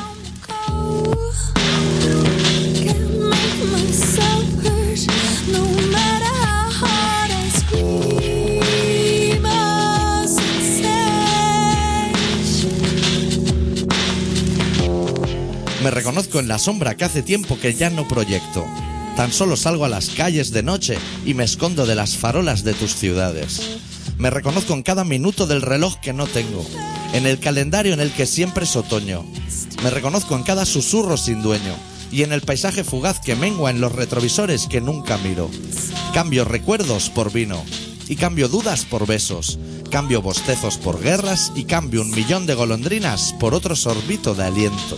S1: Me reconozco en la sombra que hace tiempo que ya no proyecto. Tan solo salgo a las calles de noche y me escondo de las farolas de tus ciudades. Me reconozco en cada minuto del reloj que no tengo, en el calendario en el que siempre es otoño. Me reconozco en cada susurro sin dueño y en el paisaje fugaz que mengua en los retrovisores que nunca miro. Cambio recuerdos por vino y cambio dudas por besos. Cambio bostezos por guerras y cambio un millón de golondrinas por otro sorbito de aliento.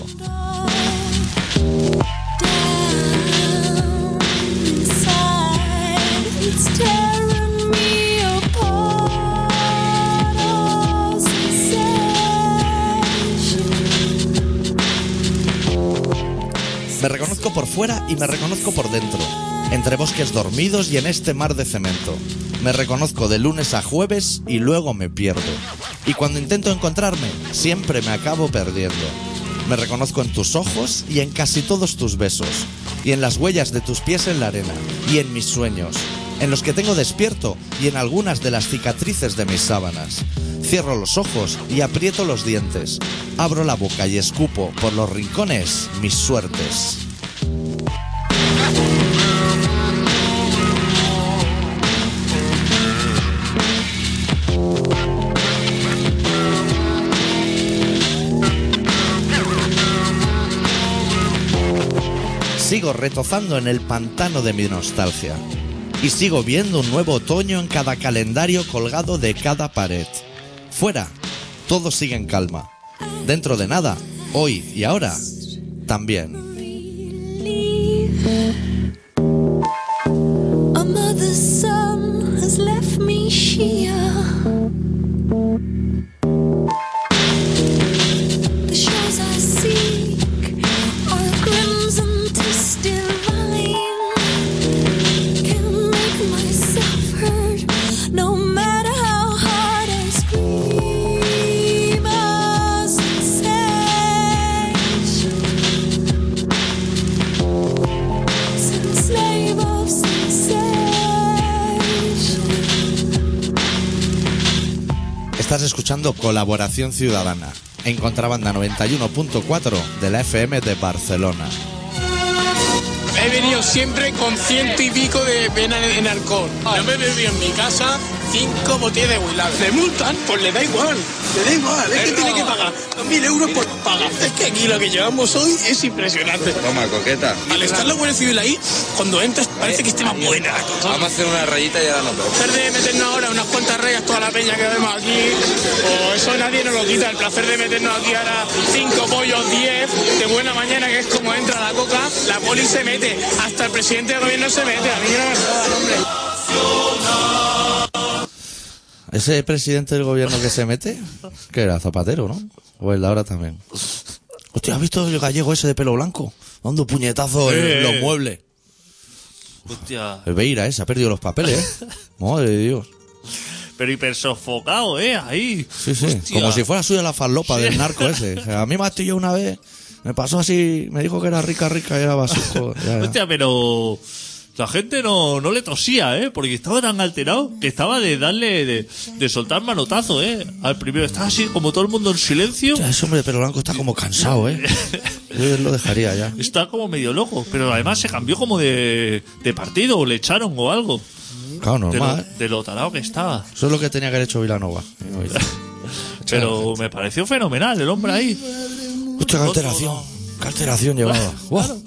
S1: Me reconozco por fuera y me reconozco por dentro, entre bosques dormidos y en este mar de cemento. Me reconozco de lunes a jueves y luego me pierdo. Y cuando intento encontrarme, siempre me acabo perdiendo. Me reconozco en tus ojos y en casi todos tus besos. Y en las huellas de tus pies en la arena. Y en mis sueños. En los que tengo despierto y en algunas de las cicatrices de mis sábanas. Cierro los ojos y aprieto los dientes. Abro la boca y escupo por los rincones mis suertes. Sigo retozando en el pantano de mi nostalgia. Y sigo viendo un nuevo otoño en cada calendario colgado de cada pared. Fuera, todo sigue en calma. Dentro de nada, hoy y ahora, también.
S3: A mother's son has left me here. The shores I seek are crimson to divine. Can't make myself heard, no matter how hard I scream. A sensation, since slave of sensation.
S1: Estás escuchando Colaboración Ciudadana en Contrabanda noventa y uno punto cuatro de la F M de Barcelona.
S4: He venido siempre con ciento y pico de pena en alcohol. No me bebí en mi casa cinco botellas de Willard. ¿Le multan? Pues le da igual. Le da igual. Es que tiene que pagar dos mil euros por pagar. Es que aquí lo que llevamos hoy es impresionante.
S5: Toma, coqueta.
S4: Al estar la Guardia Civil ahí, cuando entras parece que esté más buena la cosa.
S5: Vamos a hacer una rayita y ahora nos vemos.
S4: El placer de meternos ahora unas cuantas rayas toda la peña que vemos aquí, o eso nadie nos lo quita. El placer de meternos aquí ahora cinco pollos, diez, de buena mañana, que es como entra la coca, la poli se mete, hasta el presidente del gobierno se mete. A mí no me jodan, hombre.
S1: ¿Ese presidente del gobierno que se mete? Que era Zapatero, ¿no? O el de ahora también. Hostia, ¿has visto el gallego ese de pelo blanco? Dando puñetazos en
S2: Eh.
S1: los muebles.
S2: Hostia.
S1: El Beira, ¿eh? Se ha perdido los papeles, ¿eh? Madre de Dios.
S2: Pero hiper sofocado, ¿eh? Ahí.
S1: Sí, sí.
S2: Hostia.
S1: Como si fuera suya la farlopa del narco ese. O sea, a mí me astilló una vez. Me pasó así. Me dijo que era rica, rica y era basuco. Ya, ya.
S2: Hostia, pero la gente no, no le tosía, ¿eh? Porque estaba tan alterado que estaba de darle, de, de soltar manotazo, ¿eh? Al primero estaba así, como todo el mundo en silencio.
S1: Hostia, ese hombre de pelo blanco está como cansado, ¿eh? Yo lo dejaría ya.
S2: Está como medio loco, pero además se cambió como de, de partido, o le echaron o algo.
S1: Claro,
S2: De lo,
S1: normal, ¿eh?
S2: de lo tarado que estaba.
S1: Eso es lo que tenía que haber hecho Vilanova.
S2: Pero me pareció fenomenal el hombre ahí.
S1: Hostia, qué alteración. Qué alteración llevaba. Buah.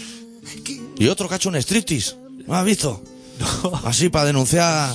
S1: Y otro que ha hecho un striptease. ¿No has visto? Así para denunciar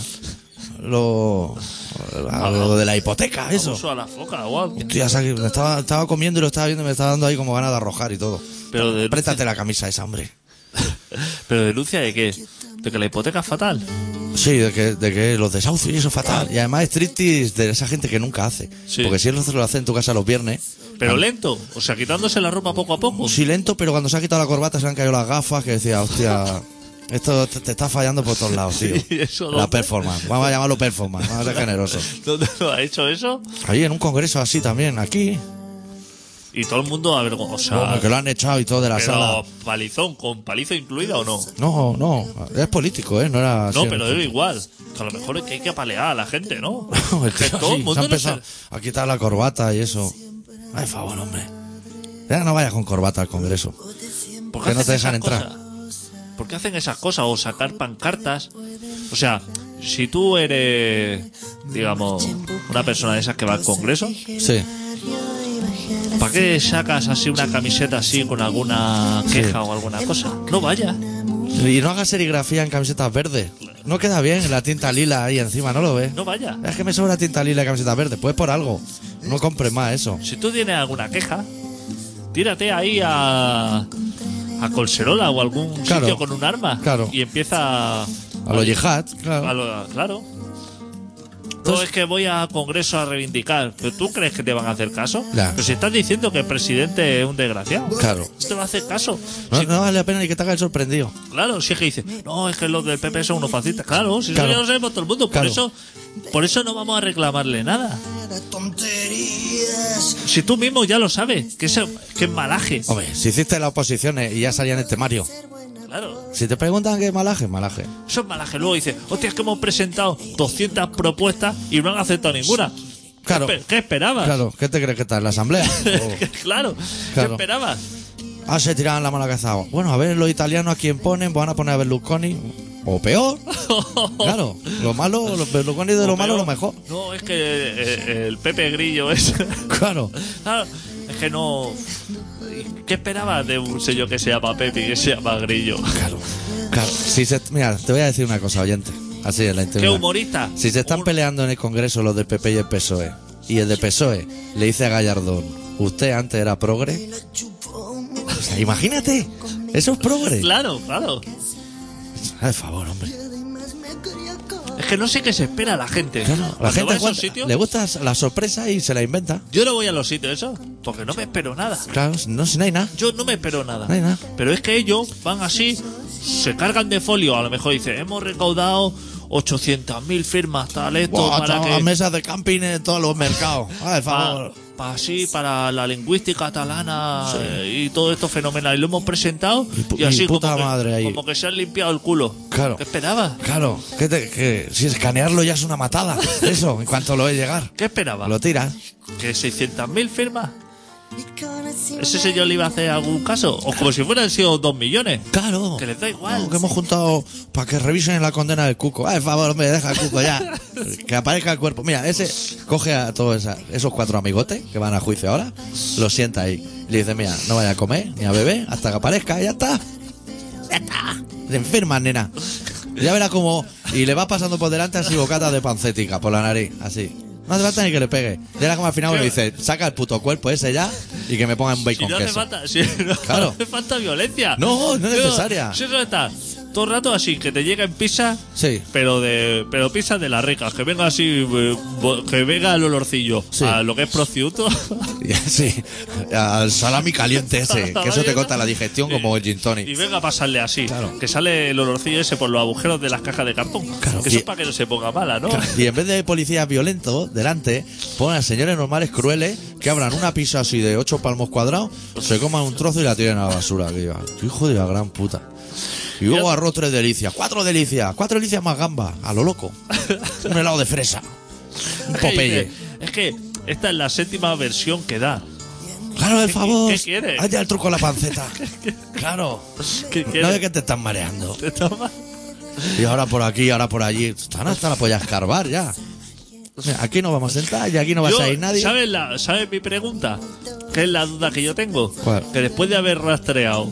S1: lo, lo de la hipoteca, eso.
S2: Abuso a la foca o algo.
S1: Hostia, saque- me estaba, estaba comiendo y lo estaba viendo y me estaba dando ahí como ganas de arrojar y todo.
S2: Pero de,
S1: Apriétate la camisa esa, hombre.
S2: pero denuncia de qué? De que la hipoteca es fatal.
S1: Sí, de que, de que los desahucios y eso es fatal. Y además striptease de esa gente que nunca hace.
S2: Sí.
S1: Porque si él lo hace en tu casa los viernes.
S2: Pero lento, o sea, quitándose la ropa poco a poco.
S1: Sí, lento, pero cuando se ha quitado la corbata se le han caído las gafas que decía, hostia, esto te, te está fallando por todos lados, tío.
S2: ¿Y eso
S1: La
S2: dónde?
S1: performance. Vamos a llamarlo performance, vamos a ser generosos.
S2: ¿Dónde lo ha hecho eso?
S1: Ahí en un congreso así también, aquí.
S2: Y todo el mundo avergonzado. O sea,
S1: Bueno, que lo han echado y todo de la
S2: pero
S1: sala.
S2: palizón, con paliza incluida o no.
S1: No, no, es político, ¿eh? No era
S2: No,
S1: así,
S2: pero era igual. Que a lo mejor es que hay que apalear a la gente, ¿no?
S1: El
S2: Que
S1: tío
S2: todo el
S1: así,
S2: mundo
S1: se ha
S2: no
S1: empezado
S2: se-
S1: a quitar la corbata y eso. Ay, favor, hombre. Ya no vayas con corbata al congreso.
S2: ¿Por
S1: que no
S2: hacen
S1: te dejan
S2: esas
S1: entrar.
S2: cosas? ¿Por qué hacen esas cosas? O sacar pancartas. O sea, si tú eres, digamos, una persona de esas que va al congreso,
S1: Sí.
S2: ¿para qué sacas así una camiseta así con alguna queja o alguna cosa? No vaya.
S1: Y no hagas serigrafía en camisetas verdes. No queda bien la tinta lila ahí encima, ¿no lo ves?
S2: No vaya.
S1: Es que me sobra tinta lila y camiseta verde. Pues por algo. No compres más eso.
S2: Si tú tienes alguna queja, tírate ahí a, a Colserola o algún
S1: Claro.
S2: sitio con un arma.
S1: Claro.
S2: Y empieza
S1: A lo yihad,
S2: a
S1: claro.
S2: lo- claro.
S1: Todo Entonces,
S2: es que voy a Congreso a reivindicar. ¿Pero tú crees que te van a hacer caso?
S1: Ya.
S2: Pero si estás diciendo que el presidente es un desgraciado.
S1: Claro.
S2: No te va a hacer caso.
S1: no,
S2: Si-
S1: no vale la pena ni que te hagas el sorprendido.
S2: Claro, si es que dice, no, es que los del P P son unos fascistas. Claro, si
S1: Claro.
S2: eso ya lo sabemos todo el mundo. Por
S1: Claro.
S2: eso por eso no vamos a reclamarle nada. Si tú mismo ya lo sabes, que es, que es malaje.
S1: Hombre, si hiciste las oposiciones y ya salía en el temario.
S2: Claro,
S1: Si te preguntan qué es malaje, malaje.
S2: eso es malaje. Luego dice, hostia, es que hemos presentado doscientas propuestas y no han aceptado ninguna.
S1: Claro.
S2: ¿Qué, espe- qué esperabas?
S1: Claro, ¿qué te crees que está en la asamblea? O-
S2: Claro,
S1: Claro.
S2: ¿qué esperabas?
S1: ah, se tiraban la mano al cazado. Bueno, a ver, los italianos a quién ponen, van a poner a Berlusconi. O peor. Claro, lo malo, los Berlusconi de lo malo, lo mejor.
S2: No, es que eh, el Pepe Grillo es...
S1: Claro.
S2: Claro, es que no... ¿Qué esperabas de un sello que se llama Pepe y que se llama Grillo?
S1: Claro. Claro. Si se, mira, te voy a decir una cosa, oyente. Así es la
S2: ¿Qué
S1: intimidad.
S2: humorista?
S1: Si se están
S2: Un-
S1: peleando en el Congreso los del P P y el P S O E, y el de P S O E le dice a Gallardón, usted antes era progre. O sea, imagínate, eso es progre.
S2: Claro, claro.
S1: Por favor, hombre.
S2: Es que no sé qué se espera la gente.
S1: Claro, la
S2: Cuando
S1: gente
S2: va a esos
S1: cuenta-
S2: sitios,
S1: le gusta la sorpresa y se la inventa.
S2: yo no voy a los sitios esos porque no me espero nada.
S1: Claro, no, si no hay nada.
S2: Yo no me espero nada.
S1: No hay nada.
S2: Pero es que ellos van así, se cargan de folio. A lo mejor dice, hemos recaudado ochocientas mil firmas, tal, esto,
S1: Buah,
S2: para
S1: chaval,
S2: que...
S1: mesas de camping en todos los mercados. Ay, por
S2: Para,
S1: favor.
S2: así, para la lingüística catalana eh, y todo esto fenomenal. Y lo hemos presentado y,
S1: pu-
S2: así
S1: y puta
S2: como,
S1: madre
S2: que,
S1: ahí.
S2: como que se han limpiado el culo.
S1: Claro.
S2: ¿Qué esperabas?
S1: Claro, que, te- que si escanearlo ya es una matada. Eso, en cuanto lo ve llegar.
S2: ¿Qué esperabas?
S1: Lo tiras.
S2: ¿Que seiscientas mil firmas? ¿Ese señor le iba a hacer algún caso? O como si fueran sido dos millones.
S1: Claro.
S2: Que les da igual.
S1: No, que hemos juntado para que revisen la condena del cuco. Ay, por favor, hombre, deja el cuco ya. Que aparezca el cuerpo. Mira, ese coge a todos esa- esos cuatro amigotes que van a juicio ahora, los sienta ahí. Le dice, mira, no vaya a comer ni a beber hasta que aparezca, y ya está. Ya está. Te enfermas, nena. Ya verás como. Y le va pasando por delante así bocatas de pancética por la nariz, así. No hace falta ni que le pegue. Ya era como al final le dice, saca el puto cuerpo ese ya y que me ponga un
S2: Si
S1: bacon
S2: no hace
S1: queso.
S2: falta, si no
S1: Claro.
S2: hace falta violencia.
S1: No, no es
S2: Pero,
S1: necesaria.
S2: Si eso está todo el rato así, que te llega en pizza,
S1: Sí.
S2: pero de pero pizza de las ricas, que venga así, eh, bo- que venga el olorcillo
S1: Sí.
S2: a lo que es prosciutto.
S1: Sí, al salami caliente ese, que eso te corta la digestión como el gin
S2: Y
S1: tonic.
S2: venga a pasarle así,
S1: Claro.
S2: que sale el olorcillo ese por los agujeros de las cajas de cartón.
S1: Claro.
S2: Que eso
S1: Y-
S2: es para que no se ponga mala, ¿no?
S1: Y en vez de policías violentos delante, ponen a señores normales crueles que abran una pizza así de ocho palmos cuadrados, se coman un trozo y la tiren a la basura. Que diga, hijo de la gran puta. Y luego
S2: Ya-
S1: arroz tres delicias, cuatro delicias, cuatro delicias más gamba, a lo loco. Un helado de fresa, un
S2: Es que
S1: Popeye.
S2: dice, Es que esta es la séptima versión que da.
S1: Claro, el
S2: ¿Qué-
S1: favor.
S2: qué quieres?
S1: Hazte el truco en la panceta. Claro.
S2: ¿Qué
S1: No
S2: quieres?
S1: es que te están mareando.
S2: Te toma-
S1: Y ahora por aquí, ahora por allí. Están hasta la polla a escarbar ya. Mira, aquí no vamos a sentar y aquí no va
S2: Yo,
S1: a ir nadie.
S2: ¿sabes, la, ¿Sabes mi pregunta? ¿Qué es la duda que yo tengo?
S1: ¿Cuál?
S2: Que después de haber rastreado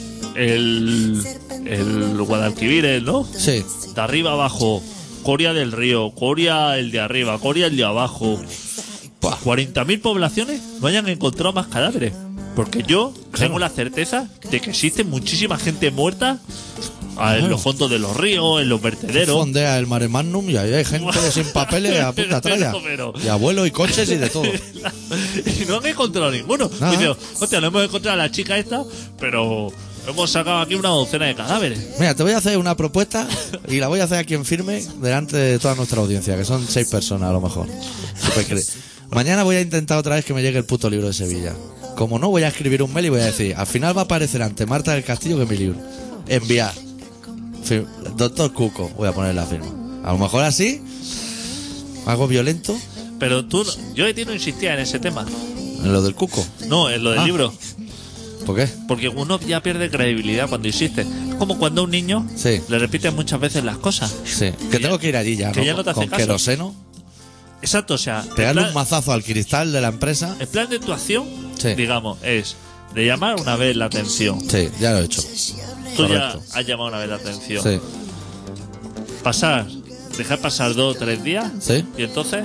S2: el, el Guadalquivir, ¿no?
S1: Sí.
S2: De arriba abajo, Coria del Río, Coria el de arriba, Coria el de abajo.
S1: Buah.
S2: cuarenta mil poblaciones no hayan encontrado más cadáveres. Porque yo tengo la certeza de que existe muchísima gente muerta ah, en
S1: Claro.
S2: los fondos de los ríos, en los vertederos.
S1: Fondea el mare magnum y ahí hay gente sin papeles a punta tralla.
S2: Pero-
S1: Y abuelos y coches y de todo.
S2: Y no han encontrado ninguno.
S1: Nada.
S2: Y digo, hostia, no hemos encontrado a la chica esta, pero hemos sacado aquí una docena de cadáveres.
S1: Mira, te voy a hacer una propuesta y la voy a hacer a quien firme delante de toda nuestra audiencia, que son seis personas a lo mejor. Pues cre- Mañana voy a intentar otra vez que me llegue el puto libro de Sevilla. Como no, voy a escribir un mail y voy a decir, al final va a aparecer ante Marta del Castillo que mi libro. Enviar. Fir- Doctor Cuco, voy a poner la firma. A lo mejor así, algo violento,
S2: Pero tú, no- yo de ti no insistía en ese tema.
S1: en lo del Cuco.
S2: No, en lo del
S1: Ah.
S2: libro.
S1: ¿Por qué?
S2: Porque uno ya pierde credibilidad cuando insiste. Es como cuando a un niño
S1: Sí.
S2: le repiten muchas veces las cosas.
S1: Sí, que tengo que ir allí ya,
S2: que
S1: ¿no?
S2: ya no te hace
S1: Con
S2: caso.
S1: queroseno,
S2: Exacto, o sea, el
S1: pegarle
S2: plan,
S1: un mazazo al cristal de la empresa.
S2: el plan de tu acción,
S1: Sí.
S2: digamos, es de llamar una vez la atención.
S1: Sí, ya lo he hecho.
S2: Tú ya
S1: Correcto.
S2: has llamado una vez la atención.
S1: Sí,
S2: Pasar, dejar pasar dos o tres días
S1: sí.
S2: y entonces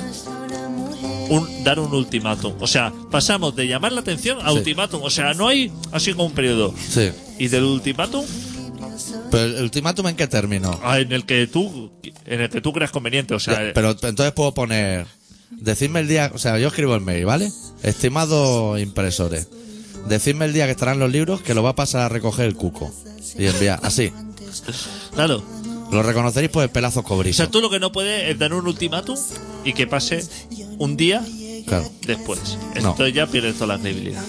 S2: un, dar un ultimátum. O sea, pasamos de llamar la atención a
S1: Sí.
S2: ultimátum. O sea, no hay así como un periodo.
S1: Sí.
S2: Y del ultimátum
S1: Pero el ultimátum, ¿en qué término?
S2: Ah, en el que tú en el que tú creas conveniente, o sea,
S1: Ya, pero entonces puedo poner... Decidme el día... O sea, yo escribo el mail, ¿vale? Estimados impresores, decidme el día que estarán los libros, que lo va a pasar a recoger el cuco. Y enviar, así.
S2: claro.
S1: Lo reconoceréis por el pelazo
S2: O
S1: cobrizo.
S2: sea, tú lo que no puedes es dar un ultimátum y que pase un día
S1: Claro.
S2: después.
S1: No.
S2: Entonces ya pierdes toda la credibilidad.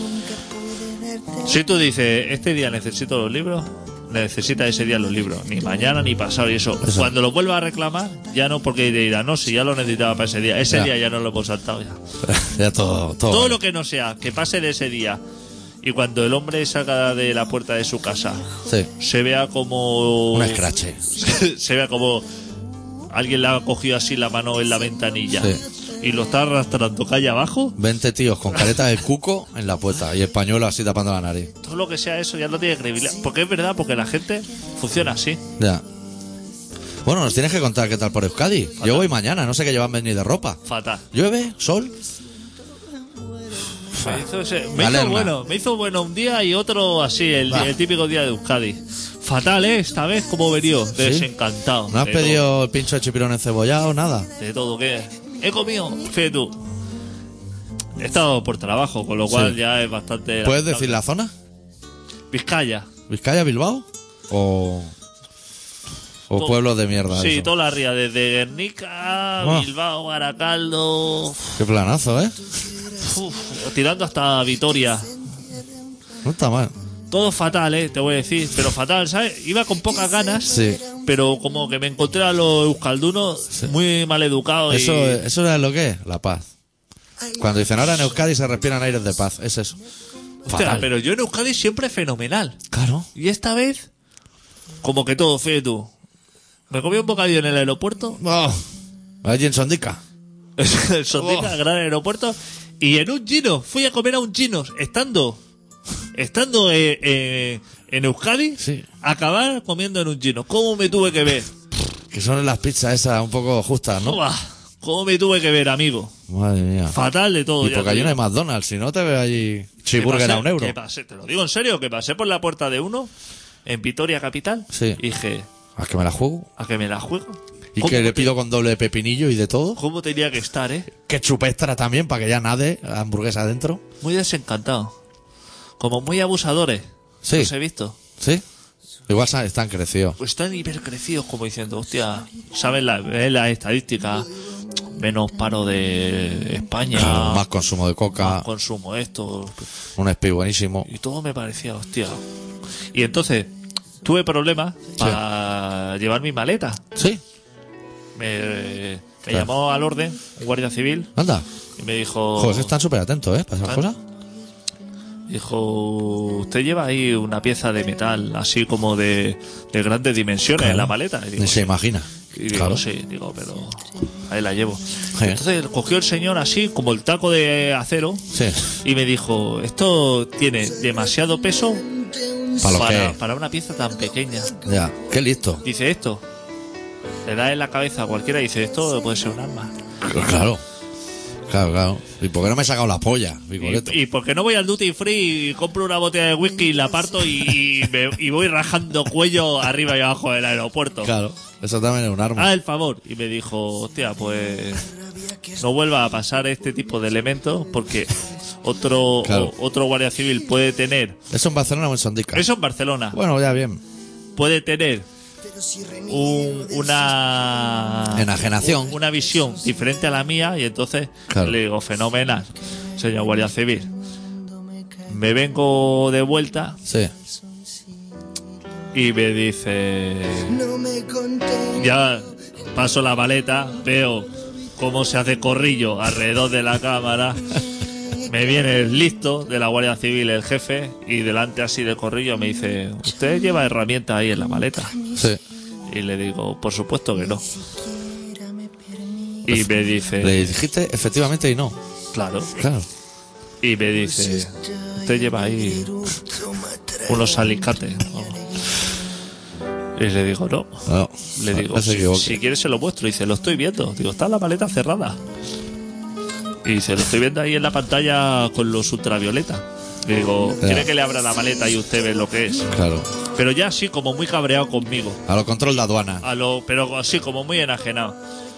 S2: Si tú dices, este día necesito los libros, necesita ese día los libros. Ni mañana ni pasado y eso.
S1: Eso.
S2: Cuando lo vuelvas a reclamar, ya no, porque te dirá, no, si ya lo necesitaba para ese día. Ese
S1: Ya.
S2: día ya no lo hemos saltado ya.
S1: Ya todo... Todo,
S2: Todo lo que no sea, que pase de ese día. Y cuando el hombre salga de la puerta de su casa,
S1: Sí.
S2: se vea como...
S1: Un escrache.
S2: se vea como alguien le ha cogido así la mano en la ventanilla
S1: Sí.
S2: y lo está arrastrando calle abajo.
S1: veinte tíos con careta de cuco en la puerta y el pañuelo así tapando la nariz.
S2: Todo lo que sea eso ya no tiene credibilidad. Porque es verdad, porque la gente funciona así.
S1: Ya. Bueno, nos tienes que contar qué tal por Euskadi. Yo voy mañana, no sé qué llevan venir de ropa.
S2: Fatal.
S1: ¿Llueve? ¿Sol?
S2: Me hizo, ese- me
S1: Alerna.
S2: hizo bueno, me hizo bueno un día y otro así, el,
S1: Va.
S2: el típico día de Euskadi. Fatal, ¿eh? Esta vez como venido, desencantado.
S1: ¿No has
S2: de
S1: pedido el pincho de chipirón encebollado? Nada.
S2: todo, de todo, ¿qué? He comido, fíjate tú. He estado por trabajo, con lo cual
S1: Sí.
S2: ya es bastante...
S1: ¿Puedes
S2: lamentable.
S1: decir la zona?
S2: Vizcaya.
S1: ¿Vizcaya, Bilbao? ¿O, o
S2: To-
S1: pueblos de mierda?
S2: Sí,
S1: eso?
S2: toda la ría, desde Guernica,
S1: Ah.
S2: Bilbao, Baracaldo,
S1: Qué planazo, ¿eh?
S2: uf, tirando hasta Vitoria.
S1: No está mal.
S2: Todo fatal, eh, te voy a decir, pero fatal, ¿sabes? Iba con pocas ganas,
S1: Sí.
S2: pero como que me encontré a los euskaldunos muy mal educados.
S1: Eso,
S2: y...
S1: eso es lo que es, la paz. Cuando dicen ahora en Euskadi se respiran aires de paz, es eso.
S2: Hostia,
S1: Fatal.
S2: pero yo en Euskadi siempre fenomenal.
S1: Claro.
S2: Y esta vez, como que todo, fíjate tú. Me comí un bocadillo en el aeropuerto,
S1: Oh, allí en Sondica.
S2: el Sondica,
S1: Oh.
S2: gran aeropuerto, y en un chino, fui a comer a un chino, estando, estando eh, eh, en Euskadi,
S1: Sí.
S2: acabar comiendo en un chino. ¿Cómo me tuve que ver?
S1: Que son las pizzas esas un poco justas, ¿no?
S2: Buah, ¿cómo me tuve que ver, amigo?
S1: Madre mía.
S2: Fatal de todo.
S1: Y
S2: ya
S1: porque
S2: te
S1: allí no
S2: digo.
S1: hay McDonald's, si no te veo allí
S2: Que
S1: cheeseburger
S2: pasé-
S1: a un euro.
S2: que pasé, te lo digo en serio, que pasé por la puerta de uno, en Vitoria Capital,
S1: Sí.
S2: y dije,
S1: ¿A que me la juego?
S2: ¿a que me la juego?
S1: Y
S2: ¿Cómo
S1: que le
S2: te-
S1: pido con doble de pepinillo y de todo.
S2: ¿Cómo tenía que estar, eh?
S1: Que chupe extra también para que ya nade la hamburguesa adentro.
S2: Muy desencantado. Como muy abusadores.
S1: Sí.
S2: Los he visto.
S1: ¿Sí? Igual sa- están crecidos.
S2: Pues están hipercrecidos como diciendo, hostia, ¿sabes la, ves la estadística? Menos paro de España.
S1: Más consumo de coca,
S2: más consumo esto.
S1: un speed buenísimo.
S2: Y todo me parecía, hostia. Y entonces, tuve problemas para llevar mi maleta.
S1: Sí.
S2: Me, me
S1: Claro.
S2: llamó al orden un guardia civil
S1: Anda.
S2: y me dijo...
S1: Joder, están súper atentos, ¿eh? Para esas
S2: Ah.
S1: cosas.
S2: Dijo, usted lleva ahí una pieza de metal así como de, de grandes dimensiones
S1: Claro.
S2: en la maleta. Y digo,
S1: Ni se imagina.
S2: y digo,
S1: Claro.
S2: sí, digo, pero ahí la llevo.
S1: Sí.
S2: Entonces cogió el señor así como el taco de acero
S1: Sí.
S2: y me dijo, esto tiene demasiado peso
S1: Para lo
S2: para,
S1: que
S2: para una pieza tan pequeña.
S1: es. Ya. Qué listo.
S2: Dice esto, le da en la cabeza a cualquiera y dice, esto puede ser un arma.
S1: Claro. Claro, claro. ¿Y por qué no me he sacado la polla, Vicoleto?
S2: Y, y porque no voy al duty free y compro una botella de whisky y la parto y, y, me- y voy rajando cuello arriba y abajo del aeropuerto.
S1: Claro. Eso también es un arma.
S2: Ah, el favor. Y me dijo, hostia, pues no vuelva a pasar este tipo de elementos porque otro
S1: Claro.
S2: o- otro guardia civil puede tener,
S1: ¿Eso en Barcelona o en Sondica?
S2: eso en Barcelona,
S1: Bueno, ya bien.
S2: puede tener un- una
S1: Enajenación.
S2: un- una visión diferente a la mía y entonces
S1: Claro.
S2: le digo, fenomenal, señor guardia civil. Me vengo de vuelta
S1: Sí.
S2: y me dice, ya paso la maleta, veo cómo se hace corrillo alrededor de la cámara, me viene el listo de la Guardia Civil, el jefe, y delante así del corrillo me dice, ¿usted lleva herramientas ahí en la maleta?
S1: Sí.
S2: Y le digo, por supuesto que no. Y me dice,
S1: Le dijiste efectivamente y no.
S2: claro,
S1: Claro.
S2: y me dice, ¿usted lleva ahí unos alicates? Y le digo, no.
S1: No.
S2: Le digo,
S1: No se
S2: si,
S1: equivoque.
S2: si quieres se lo muestro. Y dice, lo estoy viendo. Digo, está la maleta cerrada. Y dice, lo estoy viendo ahí en la pantalla con los ultravioleta. Le digo, ¿quiere
S1: Ya.
S2: que le abra la maleta y usted ve lo que es?
S1: Claro.
S2: Pero ya así como muy cabreado conmigo.
S1: A lo control de aduana.
S2: A lo, pero así como muy enajenado.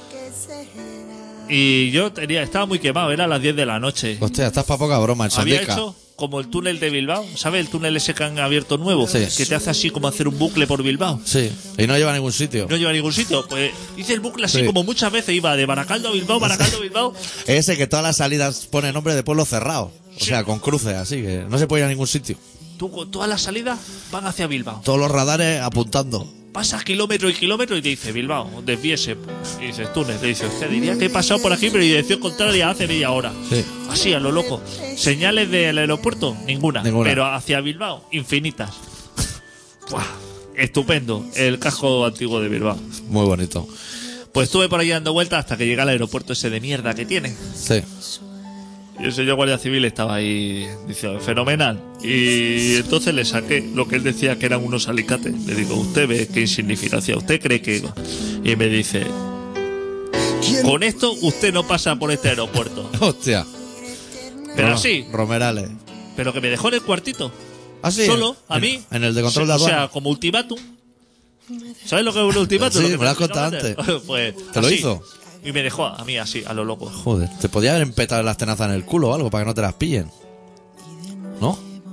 S2: Y yo tenía, estaba muy quemado, era a las diez de la noche.
S1: Hostia, estás para poca broma, el
S2: Había
S1: Sondica.
S2: hecho como el túnel de Bilbao. ¿Sabes el túnel ese que han abierto nuevo?
S1: Sí.
S2: Que te hace así como hacer un bucle por Bilbao.
S1: Sí, y no lleva a ningún sitio.
S2: No lleva a ningún sitio. Pues hice el bucle así
S1: Sí.
S2: como muchas veces. Iba de Baracaldo a Bilbao, Baracaldo a Bilbao.
S1: Ese que todas las salidas pone nombre de pueblo cerrado. O sea, con cruces, así que no se puede ir a ningún sitio.
S2: Tú con todas las salidas van hacia Bilbao.
S1: Todos los radares apuntando.
S2: Pasas kilómetro y kilómetro y te dice Bilbao, desvíese. Y dices túnel. Te dice, usted diría que he pasado por aquí, pero en dirección contraria hace media hora.
S1: Sí.
S2: Así, a lo loco. Señales del aeropuerto, ninguna.
S1: Ninguna.
S2: Pero hacia Bilbao, infinitas. Buah, estupendo. El casco antiguo de Bilbao.
S1: Muy bonito.
S2: Pues estuve por ahí dando vueltas hasta que llegué al aeropuerto ese de mierda que tiene.
S1: Sí.
S2: Y el señor guardia civil estaba ahí diciendo, fenomenal. Y entonces le saqué lo que él decía que eran unos alicates. Le digo, ¿usted ve qué insignificancia? ¿Usted cree que...? Y me dice, con esto usted no pasa por este aeropuerto.
S1: Hostia.
S2: Pero
S1: No,
S2: así,
S1: Romerales.
S2: pero que me dejó en el cuartito.
S1: ¿Ah, sí?
S2: Solo, a
S1: En-
S2: mí.
S1: En el de control
S2: O
S1: de aduana.
S2: sea, como ultimátum. ¿Sabes lo que es un ultimátum?
S1: Sí,
S2: Lo que
S1: me lo has
S2: explicaba
S1: contado
S2: antes. Pues,
S1: ¿Te lo
S2: así.
S1: hizo?
S2: Y me dejó a mí así, a lo loco.
S1: Joder, te podía haber empetado las tenazas en el culo o algo para que no te las pillen. ¿No?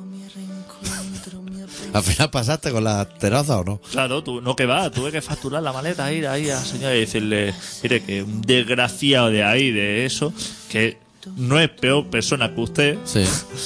S1: ¿Al final pasaste con las tenazas o no?
S2: Claro, tú, no que va, tuve que facturar la maleta, ir ahí a la señora y decirle, mire que un desgraciado de ahí, de eso, que no es peor persona que usted,
S1: Sí.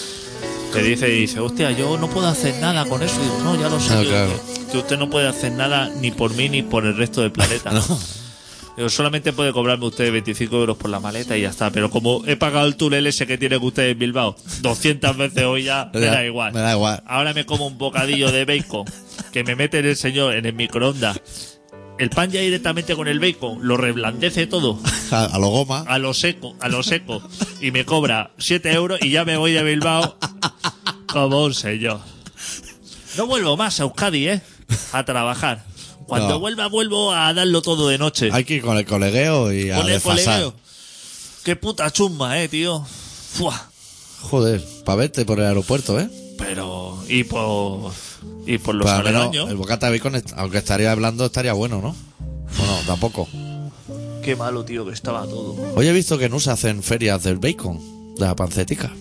S2: que dice, y dice, hostia, yo no puedo hacer nada con eso. Y digo, no, ya lo sé,
S1: Ah,
S2: yo,
S1: claro.
S2: que, que usted no puede hacer nada ni por mí ni por el resto del planeta.
S1: No.
S2: Digo, solamente puede cobrarme usted veinticinco euros por la maleta y ya está. Pero como he pagado el túnel ese que tiene usted en Bilbao doscientas veces hoy ya, me da igual.
S1: Me da igual.
S2: Ahora me como un bocadillo de bacon que me mete el señor en el microondas. El pan ya directamente con el bacon lo reblandece todo
S1: A, a lo goma.
S2: a lo seco, a lo seco. Y me cobra siete euros y ya me voy de Bilbao como un señor. No vuelvo más a Euskadi, ¿eh? A trabajar. Cuando
S1: No.
S2: vuelva, vuelvo a darlo todo de noche.
S1: Hay que ir con el colegueo y a
S2: Con el
S1: desfasar.
S2: colegueo. Qué puta chumba, eh, tío. Fua.
S1: Joder, para verte por el aeropuerto, ¿eh?
S2: Pero. Y por. Y por los
S1: Pero al menos
S2: aledaños.
S1: el bocata de bacon, est- aunque estaría hablando, estaría bueno, ¿no? Bueno, tampoco.
S2: Qué malo, tío, que estaba todo.
S1: Hoy he visto que en U S A hacen ferias del bacon, de la pancetica.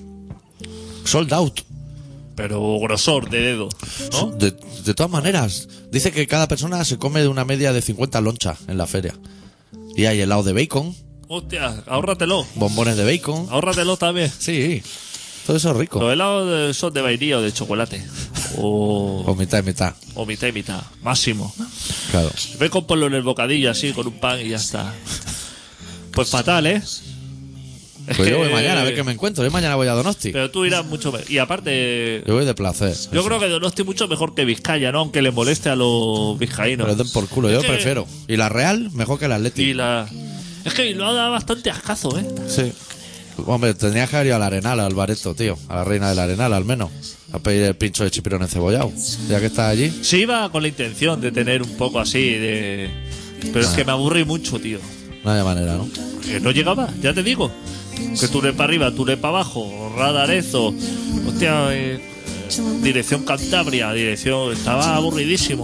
S1: Sold out.
S2: Pero grosor de dedo, ¿no?
S1: De, de todas maneras, dice que cada persona se come de una media de cincuenta lonchas en la feria. Y hay helado de bacon,
S2: Hostia, ahórratelo.
S1: bombones de bacon.
S2: Ahórratelo también.
S1: Sí, todo eso es rico.
S2: Los helados de- son de vainilla o de chocolate. O.
S1: O mitad y mitad,
S2: O mitad y mitad. Máximo.
S1: claro.
S2: Bacon ponlo en el bocadillo así, con un pan y ya está. Pues fatal, ¿eh? Es
S1: Pues
S2: que-
S1: yo voy mañana a ver qué me encuentro. Yo mañana voy a Donosti.
S2: Pero tú irás mucho mejor. Y aparte.
S1: Yo voy de placer.
S2: Yo creo que Donosti mucho mejor que Vizcaya, ¿no? Aunque le moleste a los vizcaínos.
S1: Pero den por culo, yo
S2: Es que-
S1: prefiero. Y la Real, mejor que la
S2: Y
S1: Atleti.
S2: la. Es que lo ha dado bastante ascazo, ¿eh?
S1: Sí. Hombre, tendrías que haber ido a la Arenal, al Bareto, tío. A la reina de la Arenal, al menos. A pedir el pincho de chipirón encebollado. Ya que estás allí.
S2: Sí iba con la intención de tener un poco así de. Pero es que me aburrí mucho, tío.
S1: No hay manera, ¿no?
S2: Que no llegaba, ya te digo. Que túnel para arriba, túnel para abajo, radarezo. Hostia, eh, dirección Cantabria, dirección. Estaba aburridísimo.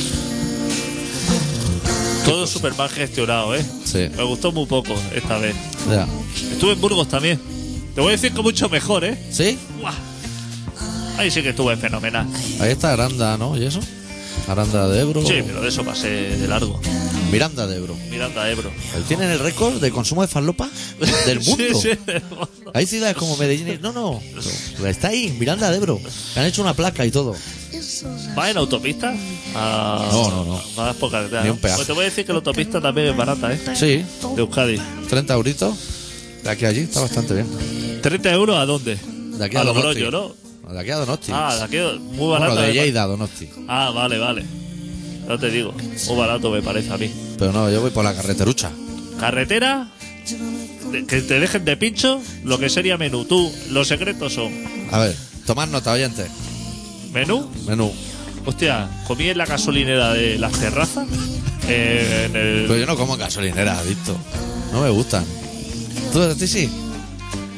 S2: Todo súper mal gestionado, ¿eh?
S1: Sí.
S2: Me gustó muy poco esta vez.
S1: Ya.
S2: Estuve en Burgos también. Te voy a decir que mucho mejor, ¿eh?
S1: ¿Sí?
S2: Buah. Ahí sí que estuve fenomenal.
S1: Ahí está Aranda, ¿no? ¿Y eso? Aranda de Ebro.
S2: Sí, pero de eso pasé de largo.
S1: Miranda de Ebro.
S2: Miranda Ebro.
S1: ¿Tienen el récord de consumo de falopa del mundo?
S2: Sí, sí.
S1: Hay ciudades como Medellín. y- No, no. Está ahí, Miranda de Ebro. Que han hecho una placa y todo.
S2: ¿Va en autopista? Ah,
S1: No, no, no.
S2: Vas por carretera.
S1: Ni
S2: ¿no?
S1: un peaje.
S2: Pues te voy a decir que la autopista también es barata, ¿eh?
S1: Sí,
S2: De Euskadi.
S1: treinta euritos. De aquí a allí está bastante bien.
S2: ¿treinta euros a dónde?
S1: De aquí a,
S2: A
S1: Donosti.
S2: Logroño, ¿no?
S1: De aquí a Donosti.
S2: Ah, de aquí muy
S1: bueno,
S2: barato.
S1: de
S2: me
S1: Lleida a Donosti.
S2: parece. Ah, vale, vale. No te digo. Muy barato me parece a mí.
S1: Pero no, yo voy por la carreterucha.
S2: Carretera, de- que te dejen de pincho, lo que sería menú. Tú, los secretos son
S1: A ver, tomad nota, oyentes.
S2: menú.
S1: Menú.
S2: Hostia, comí en la gasolinera de las terrazas. eh, en el...
S1: Pero yo no como en gasolinera, adicto. No me gustan. ¿Tú a ti sí?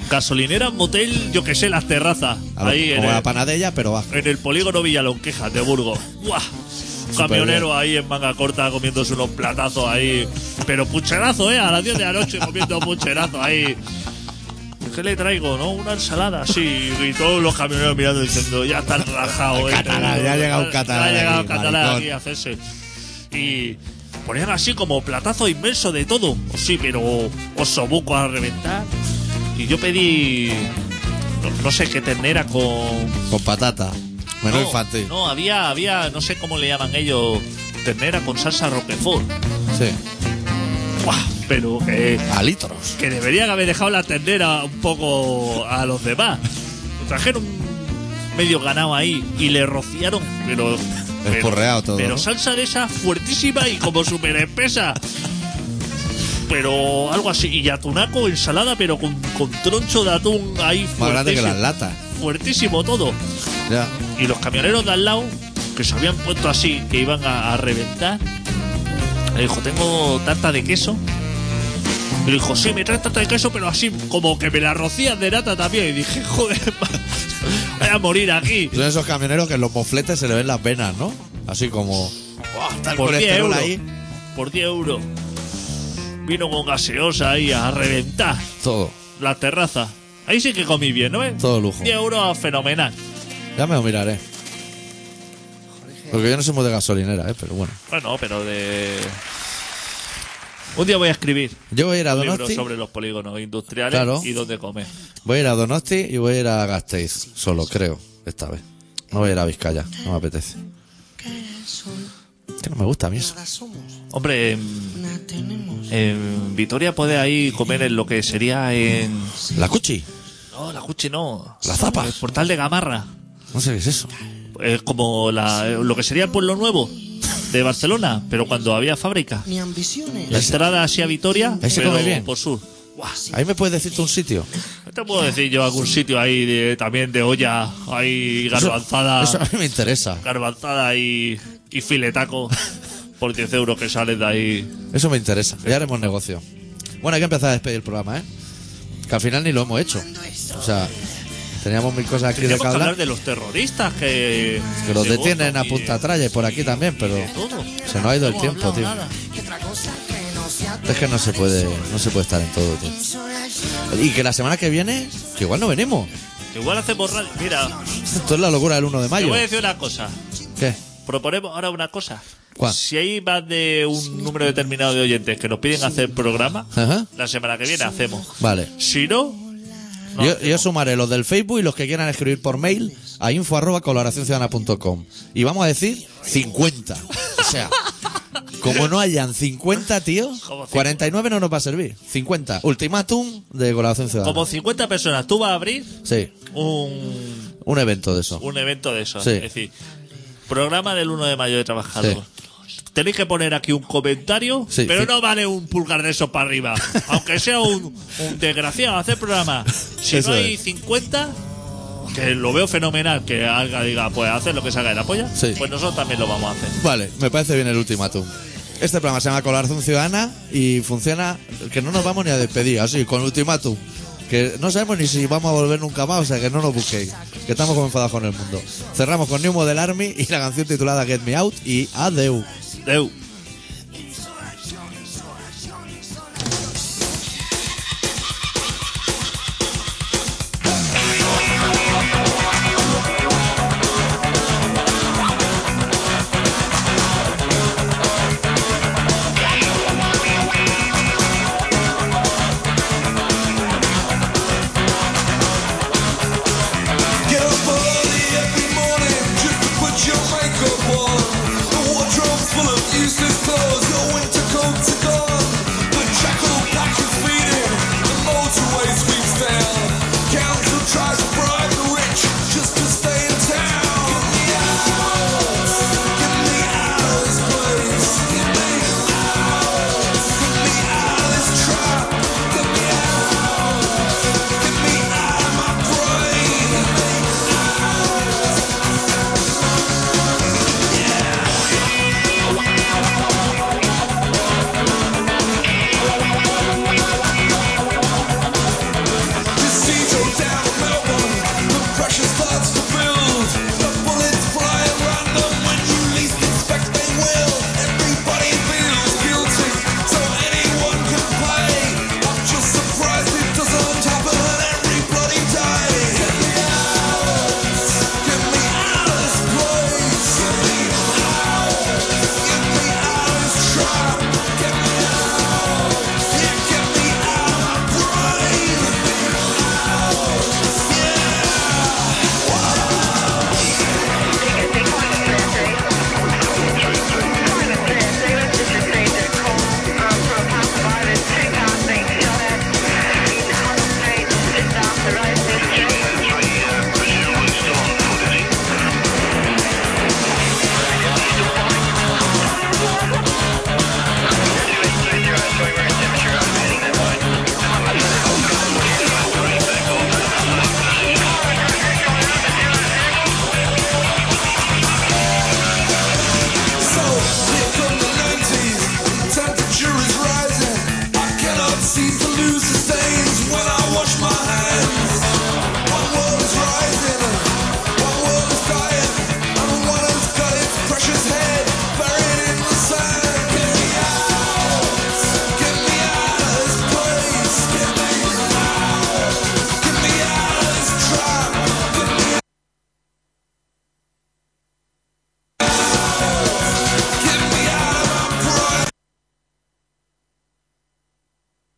S2: Gasolinera, motel, yo que sé, las terrazas.
S1: A ver,
S2: ahí en
S1: como la
S2: el,
S1: panadella, pero bajo.
S2: en el polígono Villalonquejas de Burgos. ¡Buah! Camionero ahí en manga corta comiéndose unos platazos ahí. Pero pucherazo, ¿eh? A las diez de la noche comiendo pucherazo ahí. ¿Qué le traigo, no? Una ensalada, sí. Y todos los camioneros mirando diciendo, ya están rajados.
S1: Catalán, ya ha llegado un catalán
S2: Ya ha llegado un
S1: aquí,
S2: catalán
S1: maricón.
S2: aquí a hacerse. Y ponían así como platazo inmenso de todo. O sí, pero osobuco a reventar. Y yo pedí, no, no sé qué ternera con...
S1: Con patata. Menú
S2: no,
S1: infantil.
S2: No, había, había, no sé cómo le llaman ellos, ternera con salsa roquefort.
S1: Sí.
S2: ¡Buah! Pero que,
S1: A litros.
S2: que deberían haber dejado la ternera un poco a los demás. Trajeron medio ganado ahí y le rociaron, pero... pero-
S1: Espurreado todo,
S2: Pero
S1: ¿no?
S2: salsa de esa fuertísima y como súper espesa. Pero algo así. Y atunaco, ensalada, pero con, con troncho de atún ahí
S1: Más grande que
S2: fuertísimo.
S1: las latas.
S2: Fuertísimo todo.
S1: Ya.
S2: Y los camioneros de al lado, que se habían puesto así, que iban a, a reventar, le dijo, tengo tarta de queso. Y le dijo, sí, me traes tarta de queso, pero así como que me la rocías de nata también. Y dije, joder, voy a morir aquí.
S1: Son esos camioneros que en los mofletes se le ven las venas, ¿no? Así como... ¡Buah! Está el
S2: Por diez
S1: colesterol
S2: euros.
S1: ahí.
S2: Por diez euros. Vino con gaseosa ahí a reventar
S1: Todo.
S2: la terraza. Ahí sí que comí bien, ¿no ves?
S1: Todo lujo.
S2: diez euros fenomenal.
S1: Ya me lo miraré. Porque yo no soy muy de gasolinera, ¿eh? Pero bueno.
S2: Bueno, pero de... Un día voy a escribir
S1: Yo voy a ir a
S2: un libro
S1: Donosti.
S2: sobre los polígonos industriales
S1: Claro.
S2: y dónde comer.
S1: Voy a ir a Donosti y voy a ir a Gasteiz. Solo, creo. Esta vez. No voy a ir a Vizcaya. No me apetece. Que no me gusta a mí eso.
S2: Hombre, en, en Vitoria puede ahí comer en lo que sería en...
S1: La Cuchi.
S2: No, la Cuchi no.
S1: La Zapa.
S2: El Portal de Gamarra.
S1: No sé qué es eso.
S2: Es como la, lo que sería el Pueblo Nuevo de Barcelona, pero cuando había fábrica. La entrada hacia Vitoria,
S1: Ahí se
S2: pero
S1: come bien.
S2: por sur. Buah,
S1: Ahí me puedes decirte un sitio.
S2: no te puedo decir yo algún sitio ahí de- también de olla, ahí garbanzada,
S1: Eso a mí me interesa.
S2: garbanzada y, y filetaco por diez euros que salen de ahí.
S1: Eso me interesa. Ya haremos negocio. Bueno, hay que empezar a despedir el programa, ¿eh? Que al final ni lo hemos hecho. O sea, teníamos mil cosas aquí de
S2: Tenemos
S1: que
S2: que hablar
S1: hablar.
S2: de los terroristas que...
S1: Que los
S2: de
S1: detienen
S2: Gozo
S1: a
S2: y
S1: punta
S2: de-
S1: tralla y por aquí también, pero
S2: de todo.
S1: se nos ha ido el
S2: No hemos
S1: tiempo,
S2: hablado
S1: tío.
S2: nada.
S1: Es que no se puede, no se puede estar en todo, tío. Y que la semana que viene, que igual no venimos.
S2: Igual hacemos radio. Mira,
S1: Esto es la locura del uno de
S2: te
S1: mayo.
S2: voy a decir una cosa.
S1: ¿Qué?
S2: Proponemos ahora una cosa.
S1: ¿Cuál?
S2: Si hay más de un número determinado de oyentes que nos piden hacer programa,
S1: Ajá.
S2: la semana que viene hacemos.
S1: Vale.
S2: Si no, no
S1: yo,
S2: hacemos.
S1: yo sumaré los del Facebook y los que quieran escribir por mail a info arroba colaboración ciudadana punto com. Y vamos a decir cincuenta. O sea, como no hayan cincuenta, tío,
S2: Como cincuenta.
S1: cuarenta y nueve no nos va a servir. cincuenta. Ultimátum de colaboración ciudadana.
S2: Como cincuenta personas, tú vas a abrir
S1: Sí,
S2: un,
S1: un evento de eso.
S2: un evento de esos.
S1: Sí.
S2: Es decir, programa del uno de mayo de trabajador. Tenéis que poner aquí un comentario,
S1: Sí,
S2: pero
S1: sí.
S2: no vale un pulgar de esos para arriba. Aunque sea un, un desgraciado hacer programa. Si
S1: Eso
S2: no hay
S1: es.
S2: cincuenta, que lo veo fenomenal, que alguien diga, pues hacer lo que salga de la polla,
S1: Sí.
S2: pues nosotros también lo vamos a hacer.
S1: Vale, me parece bien el ultimátum. Este programa se llama Colaboración Ciudadana y funciona que no nos vamos ni a despedir, así, con ultimátum. Que no sabemos ni si vamos a volver nunca más, o sea que no nos busquéis, que estamos como enfadados con el mundo. Cerramos con New Model Army y la canción titulada Get Me Out y Adeu.
S2: Deu.